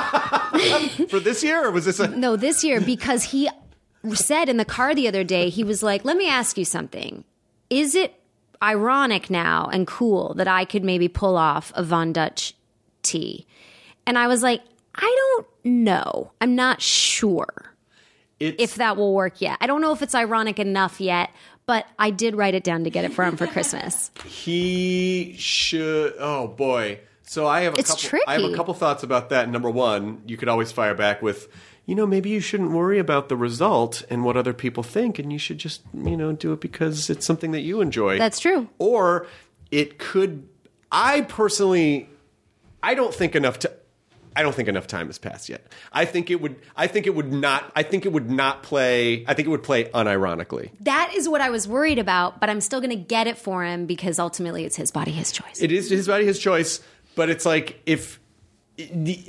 For this year or was this a No, this year, because he said in the car the other day, he was like, let me ask you something. Is it ironic now and cool that I could maybe pull off a Von Dutch tea? And I was like, I don't know. I'm not sure it's, if that will work yet. I don't know if it's ironic enough yet, but I did write it down to get it for him for Christmas. He should. Oh boy! So I have a It's couple. I have a tricky. couple thoughts about that. Number one, you could always fire back with, you know, maybe you shouldn't worry about the result and what other people think, and you should just, you know, do it because it's something that you enjoy. That's true. Or it could. I personally, I don't think enough to. I don't think enough time has passed yet. I think it would. I think it would not. I think it would not play. I think it would play unironically. That is what I was worried about, but I'm still going to get it for him because ultimately it's his body, his choice. It is his body, his choice. But it's like if the,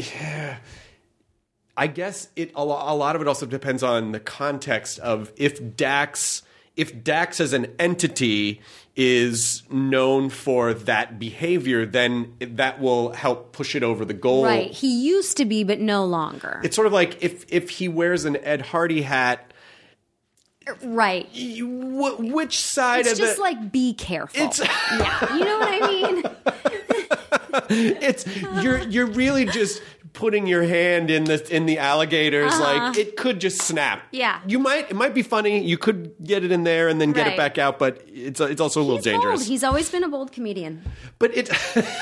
I guess it a lot, a lot of it also depends on the context of if Dax if Dax as an entity is known for that behavior, then that will help push it over the goal. Right. He used to be, but no longer. It's sort of like if if he wears an Ed Hardy hat. Right. You, wh- which side It's of just it? like, be careful. It's yeah. You know what I mean? it's you're you're really just putting your hand in the in the alligators. Uh-huh. Like it could just snap. Yeah. You might it might be funny. You could get it in there and then get Right. it back out, but it's it's also a little He's dangerous. bold. He's always been a bold comedian. But it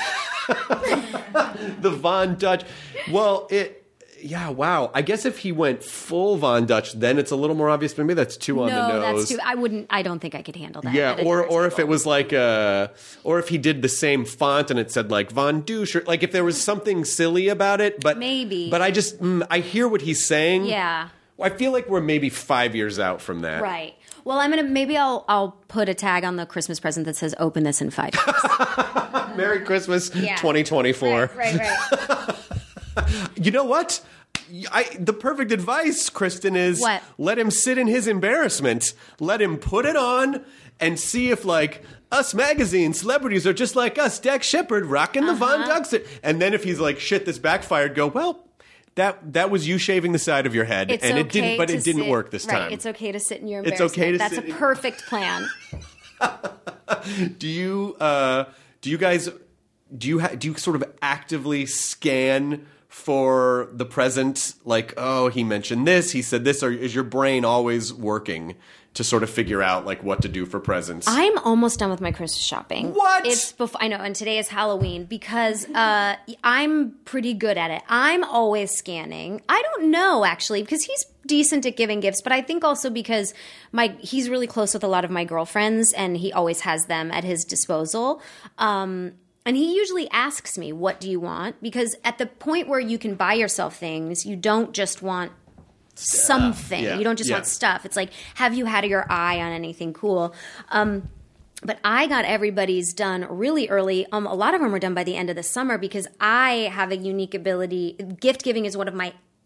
the Von Dutch. Well, it. Yeah, wow. I guess if he went full Von Dutch, then it's a little more obvious. Maybe that's too on no, the nose. that's too. I wouldn't. I don't think I could handle that. Yeah, at a or dinner or if table. it was like uh or if he did the same font and it said like Von Douche, or like if there was something silly about it, but Maybe. But I just mm, I hear what he's saying. Yeah. I feel like we're maybe five years out from that. Right. Well, I'm gonna maybe I'll I'll put a tag on the Christmas present that says "Open this in five years." Merry Christmas, Yeah. twenty twenty-four. Right, right, right. You know what? I, the perfect advice, Kristen, is What? let him sit in his embarrassment. Let him put it on and see if, like, Us Magazine celebrities are just like us. Dax Shepard rocking the Von Uh-huh. Dutch. And then if he's like, shit, this backfired, go, well, that that was you shaving the side of your head, It's and okay it didn't. But to it didn't sit- work this right, time. It's okay to sit in your It's embarrassment. okay to That's sit a in- perfect plan. Do you uh, do you guys do you ha- do you sort of actively scan for the present? Like, oh, he mentioned this, he said this, or is your brain always working to sort of figure out like what to do for presents? I'm almost done with my Christmas shopping. What? It's before I know, and today is Halloween because uh, I'm pretty good at it. I'm always scanning. I don't know actually because he's decent at giving gifts, but I think also because my he's really close with a lot of my girlfriends, and he always has them at his disposal. Um, and he usually asks me, "What do you want?" Because at the point where you can buy yourself things, you don't just want something. yeah, You don't just yeah. want stuff. It's like, have you had your eye on anything cool? Um, but I got everybody's done really early. Um, a lot of them were done by the end of the summer because I have a unique ability. Gift giving is one of my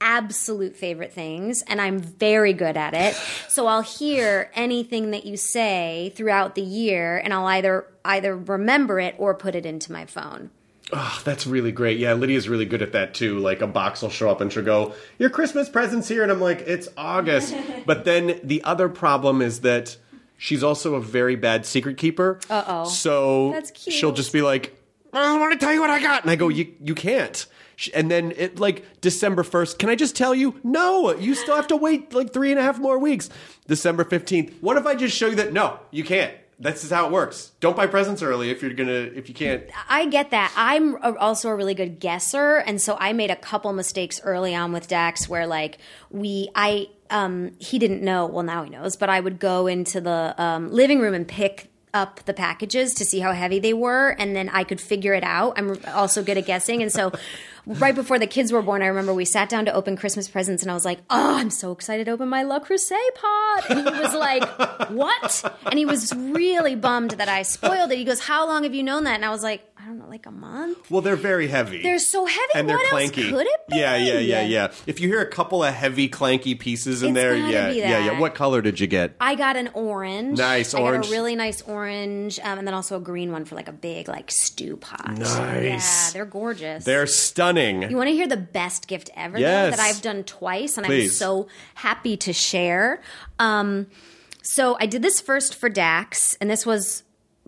absolute favorite things, and I'm very good at it. So I'll hear anything that you say throughout the year, and I'll either either remember it or put it into my phone. Oh, that's really great. Yeah, Lydia's really good at that too. Like a box will show up and she'll go, your Christmas present's here. And I'm like, it's August. But then the other problem is that she's also a very bad secret keeper. Uh-oh. So That's cute. she'll just be like, I want to tell you what I got. And I go, you you can't. And then it like December first, can I just tell you? No, you still have to wait like three and a half more weeks. December fifteenth, what if I just show you that? No, you can't. That's just how it works. Don't buy presents early if you're gonna if you can't. I get that. I'm a, also a really good guesser, and so I made a couple mistakes early on with Dax where like we I um he didn't know. Well, now he knows, but I would go into the um, living room and pick up the packages to see how heavy they were, and then I could figure it out. I'm also good at guessing, and so right before the kids were born, I remember we sat down to open Christmas presents, and I was like, oh, I'm so excited to open my Le Creuset pot. And he was like, what? And he was really bummed that I spoiled it. He goes, how long have you known that? And I was like, I don't know, like a month? Well, they're very heavy. They're so heavy. And they're what clanky. else could it be? Yeah, yeah, yeah, yeah. If you hear a couple of heavy, clanky pieces in It's there, gotta yeah, be yeah, yeah. that. What color did you get? I got an orange. Nice, I orange. got a really nice orange, um, and then also a green one for like a big like stew pot. Nice. Yeah, they're gorgeous. They're stunning. You want to hear the best gift ever though, Yes. that I've done twice, and Please. I'm so happy to share. Um, so I did this first for Dax, and this was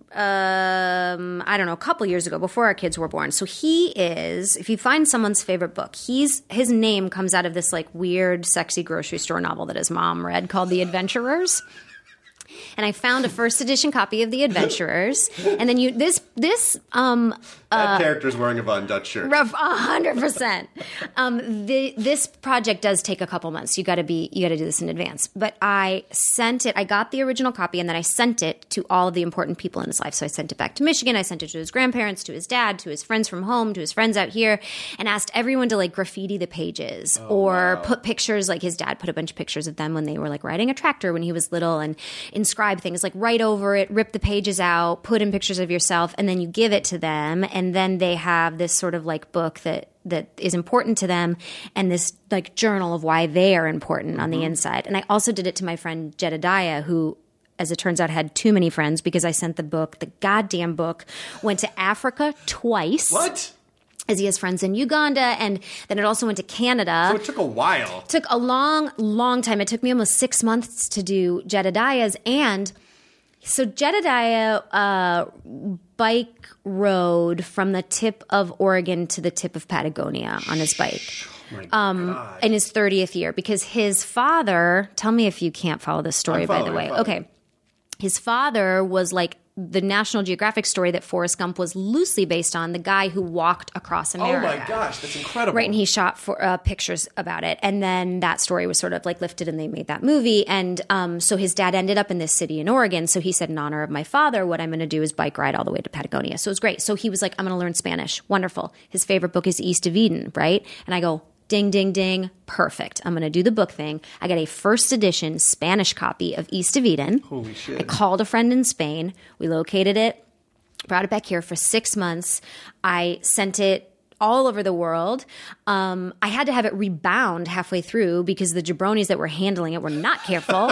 um, I don't know, a couple years ago before our kids were born. So he is, if you find someone's favorite book, he's his name comes out of this like weird, sexy grocery store novel that his mom read called The Adventurers. And I found a first edition copy of The Adventurers, and then you this this um that character's wearing a Von Dutch shirt. rough a hundred percent. Um, the this project does take a couple months. You got to be you got to do this in advance. But I sent it. I got the original copy, and then I sent it to all of the important people in his life. So I sent it back to Michigan. I sent it to his grandparents, to his dad, to his friends from home, to his friends out here, and asked everyone to like graffiti the pages Oh, or put pictures. Like his dad put a bunch of pictures of them when they were like riding a tractor when he was little, and inscribe things like write over it, rip the pages out, put in pictures of yourself, and then you give it to them, and then they have this sort of like book that that is important to them, and this like journal of why they are important on the inside. And I also did it to my friend Jedediah, who, as it turns out, had too many friends because I sent the book, the goddamn book, went to Africa twice. What? As he has friends in Uganda, and then it also went to Canada. So it took a while. Took a long, long time. It took me almost six months to do Jedediah's. And so Jedediah uh, bike rode from the tip of Oregon to the tip of Patagonia on his bike. Oh my Um, God. in his thirtieth year, because his father, tell me if you can't follow this story, I'm by the following, way. I'm following. Okay. His father was like the National Geographic story that Forrest Gump was loosely based on, the guy who walked across America. Oh my gosh, that's incredible. Right, and he shot for uh, pictures about it, and then that story was sort of like lifted, and they made that movie. And um, so his dad ended up in this city in Oregon. So he said, in honor of my father, what I'm going to do is bike ride all the way to Patagonia. So it was great. So he was like, I'm going to learn Spanish. Wonderful. His favorite book is East of Eden, right? And I go, ding, ding, ding. Perfect. I'm going to do the book thing. I got a first edition Spanish copy of East of Eden. Holy shit. I called a friend in Spain. We located it, brought it back here for six months. I sent it all over the world. Um, I had to have it rebound halfway through because the jabronis that were handling it were not careful.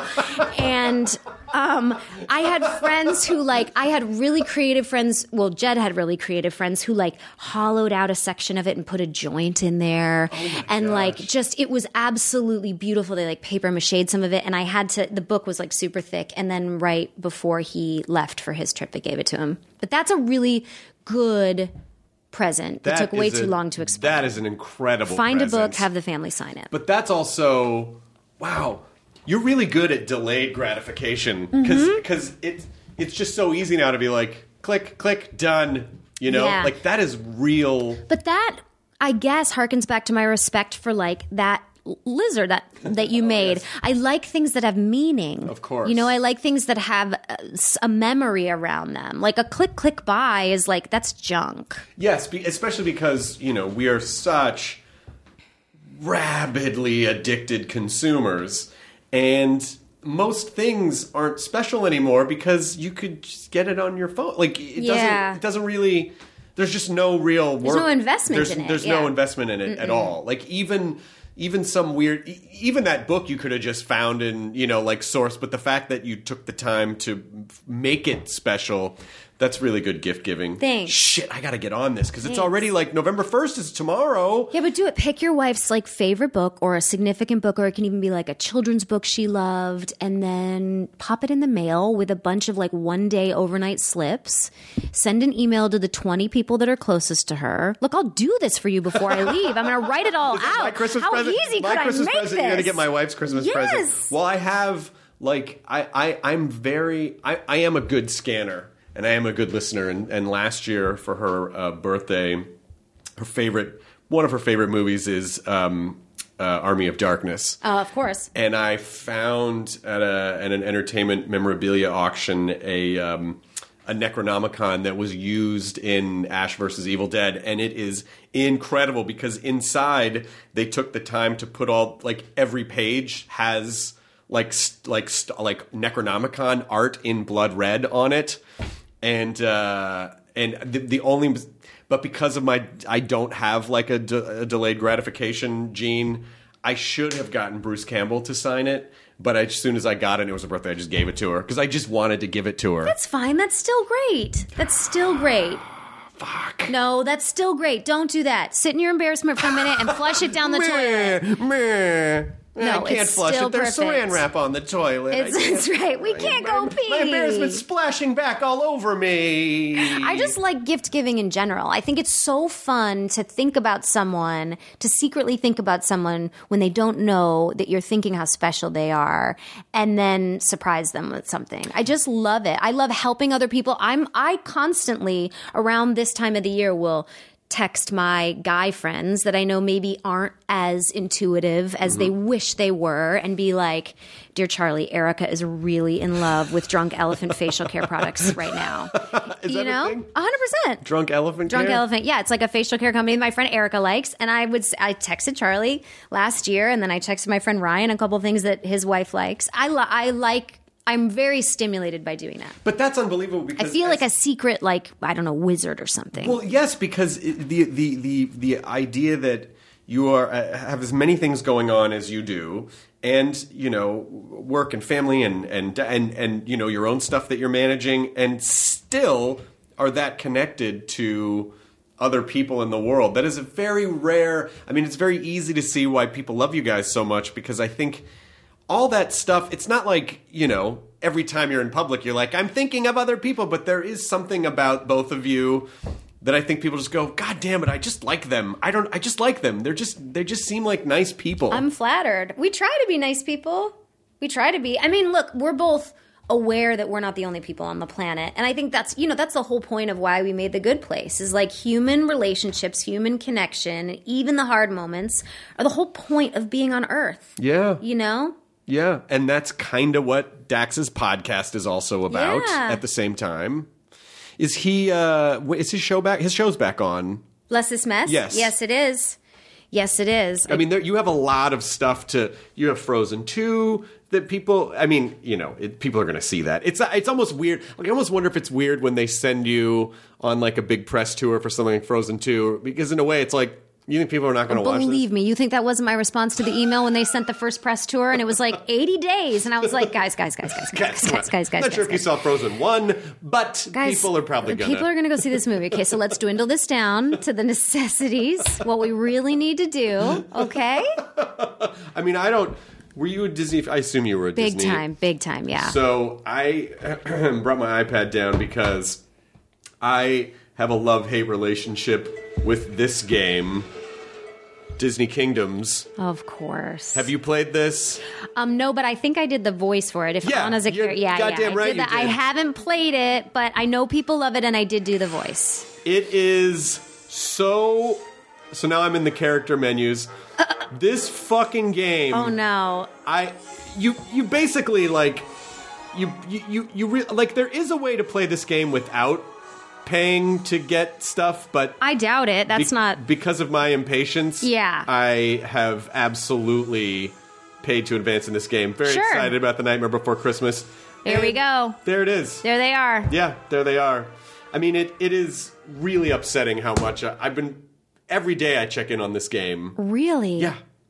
and um, I had friends who like, I had really creative friends. Well, Jed had really creative friends who like hollowed out a section of it and put a joint in there. Oh and like just, it was absolutely beautiful. They like paper mached some of it. And I had to, the book was like super thick. And then right before he left for his trip, I gave it to him. But that's a really good present. That, That took way is too a- long to explain. That is an incredible Find present. a book, have the family sign it. But that's also, wow, you're really good at delayed gratification because Mm-hmm. it's it's just so easy now to be like, click, click, done. You know, Yeah. like that is real. But that, I guess, harkens back to my respect for like that lizard that that you made. I like things that have meaning. Of course. You know, I like things that have a, a memory around them. Like a click, click buy is like, that's junk. Yes, be, especially because, you know, we are such rabidly addicted consumers, and most things aren't special anymore because you could just get it on your phone. Like it Yeah. doesn't it doesn't really there's just no real work. no investment there's, in it, There's yeah. no investment in it Mm-mm. at all. Like even even some weird, e- even that book you could have just found in, you know, like Source, but the fact that you took the time to make it special, that's really good gift giving. Thanks. Shit, I gotta get on this because it's already like November first is tomorrow. Yeah, but do it. Pick your wife's like favorite book or a significant book, or it can even be like a children's book she loved, and then pop it in the mail with a bunch of like one day overnight slips. Send an email to the twenty people that are closest to her. Look, I'll do this for you before I leave. I'm going to write it all This is out. my Christmas How present. easy my could Christmas I make present. this? You're gonna get my wife's Christmas Yes. present. Well, I have like I I I'm very I I am a good scanner. And I am a good listener. And, and last year for her uh, birthday, her favorite, one of her favorite movies is um, uh, Army of Darkness. Oh, of course. And I found at, a, at an entertainment memorabilia auction a um, a Necronomicon that was used in Ash versus Evil Dead, and it is incredible because inside they took the time to put all like every page has like st- like st- like Necronomicon art in blood red on it. And uh, and the, the only, but because of my, I don't have like a, de- a delayed gratification gene. I should have gotten Bruce Campbell to sign it, but as soon as I got it, and it was her birthday, I just gave it to her because I just wanted to give it to her. That's fine. That's still great. That's still great. Fuck. No, that's still great. Don't do that. Sit in your embarrassment for a minute and flush it down the toilet. Meh, meh. No, I can't it's flush still it. There's perfect. saran wrap on the toilet. It's, I can't- it's right. We can't go my, pee. My embarrassment's splashing back all over me. I just like gift giving in general. I think it's so fun to think about someone, to secretly think about someone when they don't know that you're thinking how special they are, and then surprise them with something. I just love it. I love helping other people. I'm I constantly around this time of the year will text my guy friends that I know maybe aren't as intuitive as mm-hmm. they wish they were and be like, dear Charlie, Erica is really in love with Drunk Elephant facial care products right now. Is you that know? a thing? one hundred percent. Drunk Elephant Drunk care? Elephant. Yeah, it's like a facial care company my friend Erica likes. And I would I texted Charlie last year, and then I texted my friend Ryan a couple of things that his wife likes. I, li- I like... I'm very stimulated by doing that. But that's unbelievable because I feel as, like a secret, like, I don't know, wizard or something. Well, yes, because it, the the the the idea that you are uh, have as many things going on as you do, and you know, work and family and and and and you know your own stuff that you're managing, and still are that connected to other people in the world. That is a very rare. I mean, it's very easy to see why people love you guys so much because I think. All that stuff, it's not like, you know, every time you're in public, you're like, I'm thinking of other people, but there is something about both of you that I think people just go, God damn it, I just like them. I don't, I just like them. They're just, they just seem like nice people. I'm flattered. We try to be nice people. We try to be. I mean, look, we're both aware that we're not the only people on the planet. And I think that's, you know, that's the whole point of why we made The Good Place is like human relationships, human connection, even the hard moments are the whole point of being on Earth. Yeah. You know? Yeah, and that's kind of what Dax's podcast is also about Yeah. at the same time. Is he, uh, wh- is his show back? His show's back on. Bless This Mess? Yes. Yes, it is. Yes, it is. I mean, there, you have a lot of stuff to, you have Frozen two that people, I mean, you know, it, people are going to see that. It's it's almost weird. Like, I almost wonder if it's weird when they send you on like a big press tour for something like Frozen two, because in a way it's like, you think people are not going to watch this? Believe me, you think that wasn't my response to the email when they sent the first press tour, and it was like eighty days, and I was like, guys, guys, guys, guys, guys, guys, guys, guys. I'm not sure guys, if you saw Frozen one, but guys, people are probably going to. People are going to go see this movie. Okay, so let's dwindle this down to the necessities, what we really need to do, okay? I mean, I don't... Were you a Disney... I assume you were a Big Disney... time, big time, yeah. So I brought my iPad down because I have a love-hate relationship with this game... Disney Kingdoms. Of course. Have you played this? Um, no, but I think I did the voice for it. If Yeah, Anna's a you're character, yeah, goddamn yeah. right I, did you that. I did. haven't played it, but I know people love it, and I did do the voice. It is so... So now I'm in the character menus. This fucking game... Oh no! I... You you basically, like... You, you, you, you re- like, there is a way to play this game without paying to get stuff, but... I doubt it. That's be- not... Because of my impatience, Yeah. I have absolutely paid to advance in this game. Very Sure. excited about The Nightmare Before Christmas. There we And go. There it is. There they are. Yeah, there they are. I mean, it, it is really upsetting how much I, I've been... Every day I check in on this game. Really? Yeah.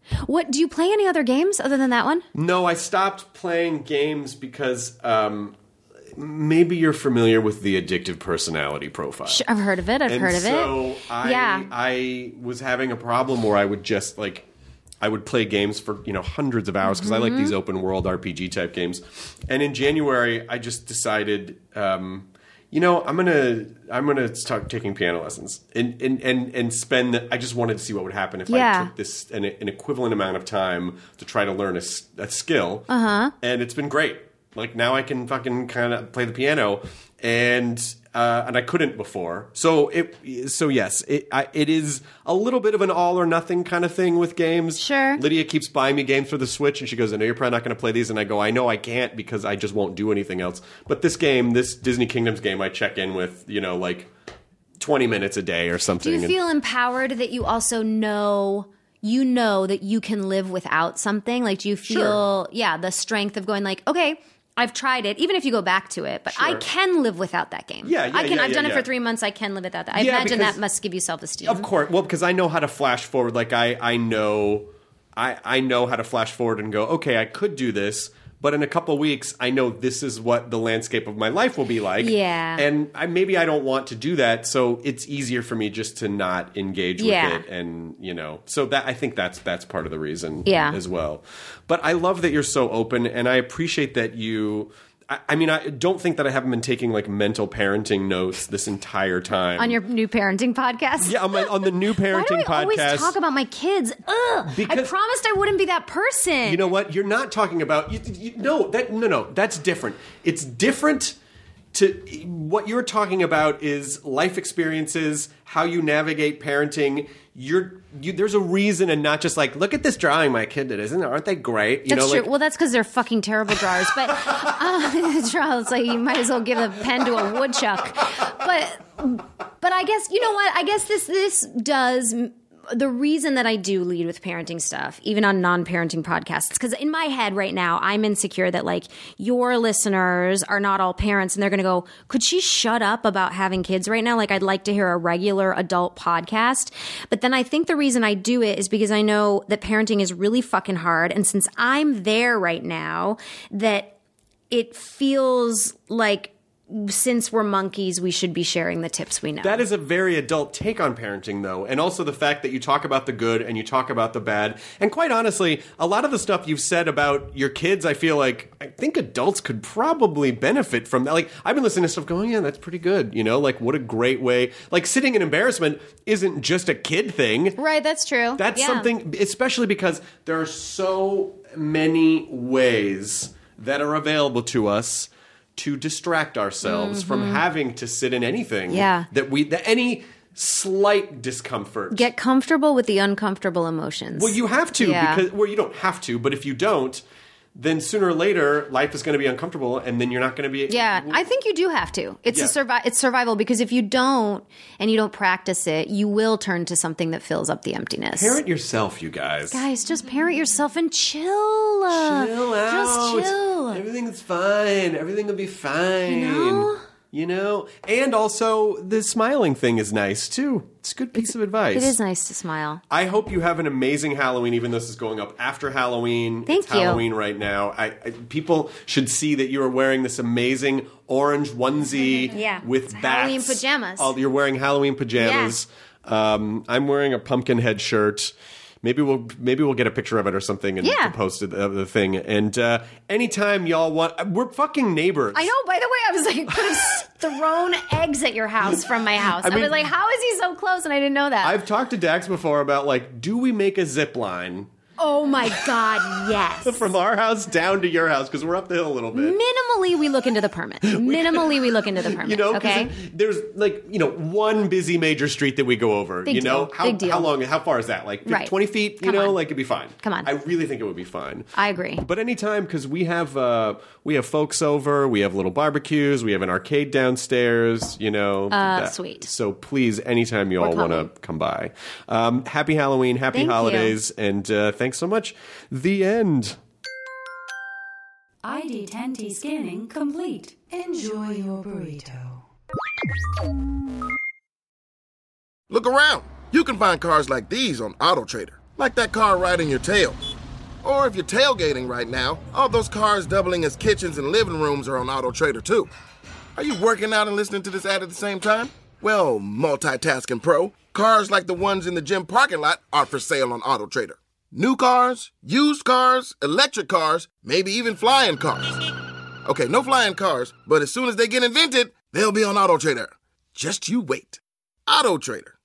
What, do you play any other games other than that one? No, I stopped playing games because um, maybe you're familiar with the addictive personality profile. Sure, I've heard of it. I've and heard of so it. I, yeah. I was having a problem where I would just like, I would play games for, you know, hundreds of hours because mm-hmm. I like these open world R P G type games. And in January, I just decided, um, you know, I'm gonna I'm gonna start taking piano lessons and and and, and spend. The, I just wanted to see what would happen if yeah. I took this an, an equivalent amount of time to try to learn a, a skill. Uh huh. And it's been great. Like now I can fucking kind of play the piano, and uh, and I couldn't before. So it so yes, it I, it is a little bit of an all or nothing kind of thing with games. Sure. Lydia keeps buying me games for the Switch, and she goes, "I know you're probably not going to play these," and I go, "I know I can't because I just won't do anything else." But this game, this Disney Kingdoms game, I check in with, you know, like twenty minutes a day or something. Do you feel empowered that you also know? You know that you can live without something? Like, do you feel, sure. yeah, the strength of going like, okay, I've tried it, even if you go back to it, but sure. I can live without that game. Yeah, yeah, I can. yeah, I've yeah, done yeah. it for three months. I can live without that. I yeah, imagine because, that must give you self-esteem. Of course. Well, because I know how to flash forward. Like, I, I know... I, I know how to flash forward and go, okay, I could do this, but in a couple of weeks, I know this is what the landscape of my life will be like. Yeah. And I, maybe I don't want to do that, so it's easier for me just to not engage yeah. with it. And, you know, so that I think that's that's part of the reason yeah. as well. But I love that you're so open, and I appreciate that you... I mean, I don't think that I haven't been taking like mental parenting notes this entire time. On your new parenting podcast? Yeah, on, my, on the new parenting podcast. Why do I podcast. always talk about my kids? Ugh. Because, I promised I wouldn't be that person. You know what? You're not talking about... You, you, no, that, no, no. That's different. It's different to... What you're talking about is life experiences, how you navigate parenting. You're... You, there's a reason, and not just like, look at this drawing my kid did, isn't it? Aren't they great? You that's know, true. like, well, that's because they're fucking terrible drawers. But uh, it's like you might as well give a pen to a woodchuck. But but I guess you know what? I guess this this does. The reason that I do lead with parenting stuff, even on non-parenting podcasts, because in my head right now, I'm insecure that like your listeners are not all parents, and they're going to go, could she shut up about having kids right now? Like, I'd like to hear a regular adult podcast. But then I think the reason I do it is because I know that parenting is really fucking hard. And since I'm there right now, that it feels like, since we're monkeys, we should be sharing the tips we know. That is a very adult take on parenting, though. And also the fact that you talk about the good and you talk about the bad. And quite honestly, a lot of the stuff you've said about your kids, I feel like, I think adults could probably benefit from that. Like, I've been listening to stuff going, yeah, that's pretty good. You know, like, what a great way. Like, sitting in embarrassment isn't just a kid thing. Right, that's true. That's yeah. something, especially because there are so many ways that are available to us to distract ourselves mm-hmm. from having to sit in anything. Yeah. That we, that any slight discomfort. Get comfortable with the uncomfortable emotions. Well, you have to, yeah. because, well, you don't have to, but if you don't, then sooner or later, life is going to be uncomfortable, and then you're not going to be... Yeah, I think you do have to. It's yeah. a survi- It's survival, because if you don't, and you don't practice it, you will turn to something that fills up the emptiness. Parent yourself, you guys. Guys, just parent yourself and chill. Chill out. Just chill. Everything's fine. Everything will be fine. You know? You know? And also, the smiling thing is nice, too. It's a good piece it's, of advice. It is nice to smile. I hope you have an amazing Halloween, even though this is going up after Halloween. Thank it's you. Halloween right now. I, I, people should see that you are wearing this amazing orange onesie yeah. with it's bats. Halloween pajamas. Oh, you're wearing Halloween pajamas. Yeah. Um, I'm wearing a pumpkin head shirt. Maybe we'll maybe we'll get a picture of it or something and yeah. post it, uh, the thing. And uh, anytime y'all want, we're fucking neighbors. I know. By the way, I was like, I could have thrown eggs at your house from my house. I, mean, I was like, how is he so close? And I didn't know that. I've talked to Dax before about like, do we make a zip line? Oh my God, yes. From our house down to your house, because we're up the hill a little bit. Minimally, we look into the permit. Minimally, we look into the permit. You know, okay? There's like, you know, one busy major street that we go over. Big you know, deal. how Big deal. how long, how far is that? Like right. twenty feet, you Come know, on. like it'd be fine. Come on. I really think it would be fine. I agree. But anytime, because we have uh, we have folks over, we have little barbecues, we have an arcade downstairs, you know. Uh, that, sweet. So please, anytime you all want to come by. Um, happy Halloween, happy Thank holidays, you. and uh, thanks so much. The end. I D ten T scanning complete. Enjoy your burrito. Look around. You can find cars like these on AutoTrader. Like that car riding your tail. Or if you're tailgating right now, all those cars doubling as kitchens and living rooms are on AutoTrader too. Are you working out and listening to this ad at the same time? Well, multitasking pro, cars like the ones in the gym parking lot are for sale on AutoTrader. New cars, used cars, electric cars, maybe even flying cars. Okay, no flying cars, but as soon as they get invented, they'll be on AutoTrader. Just you wait. AutoTrader.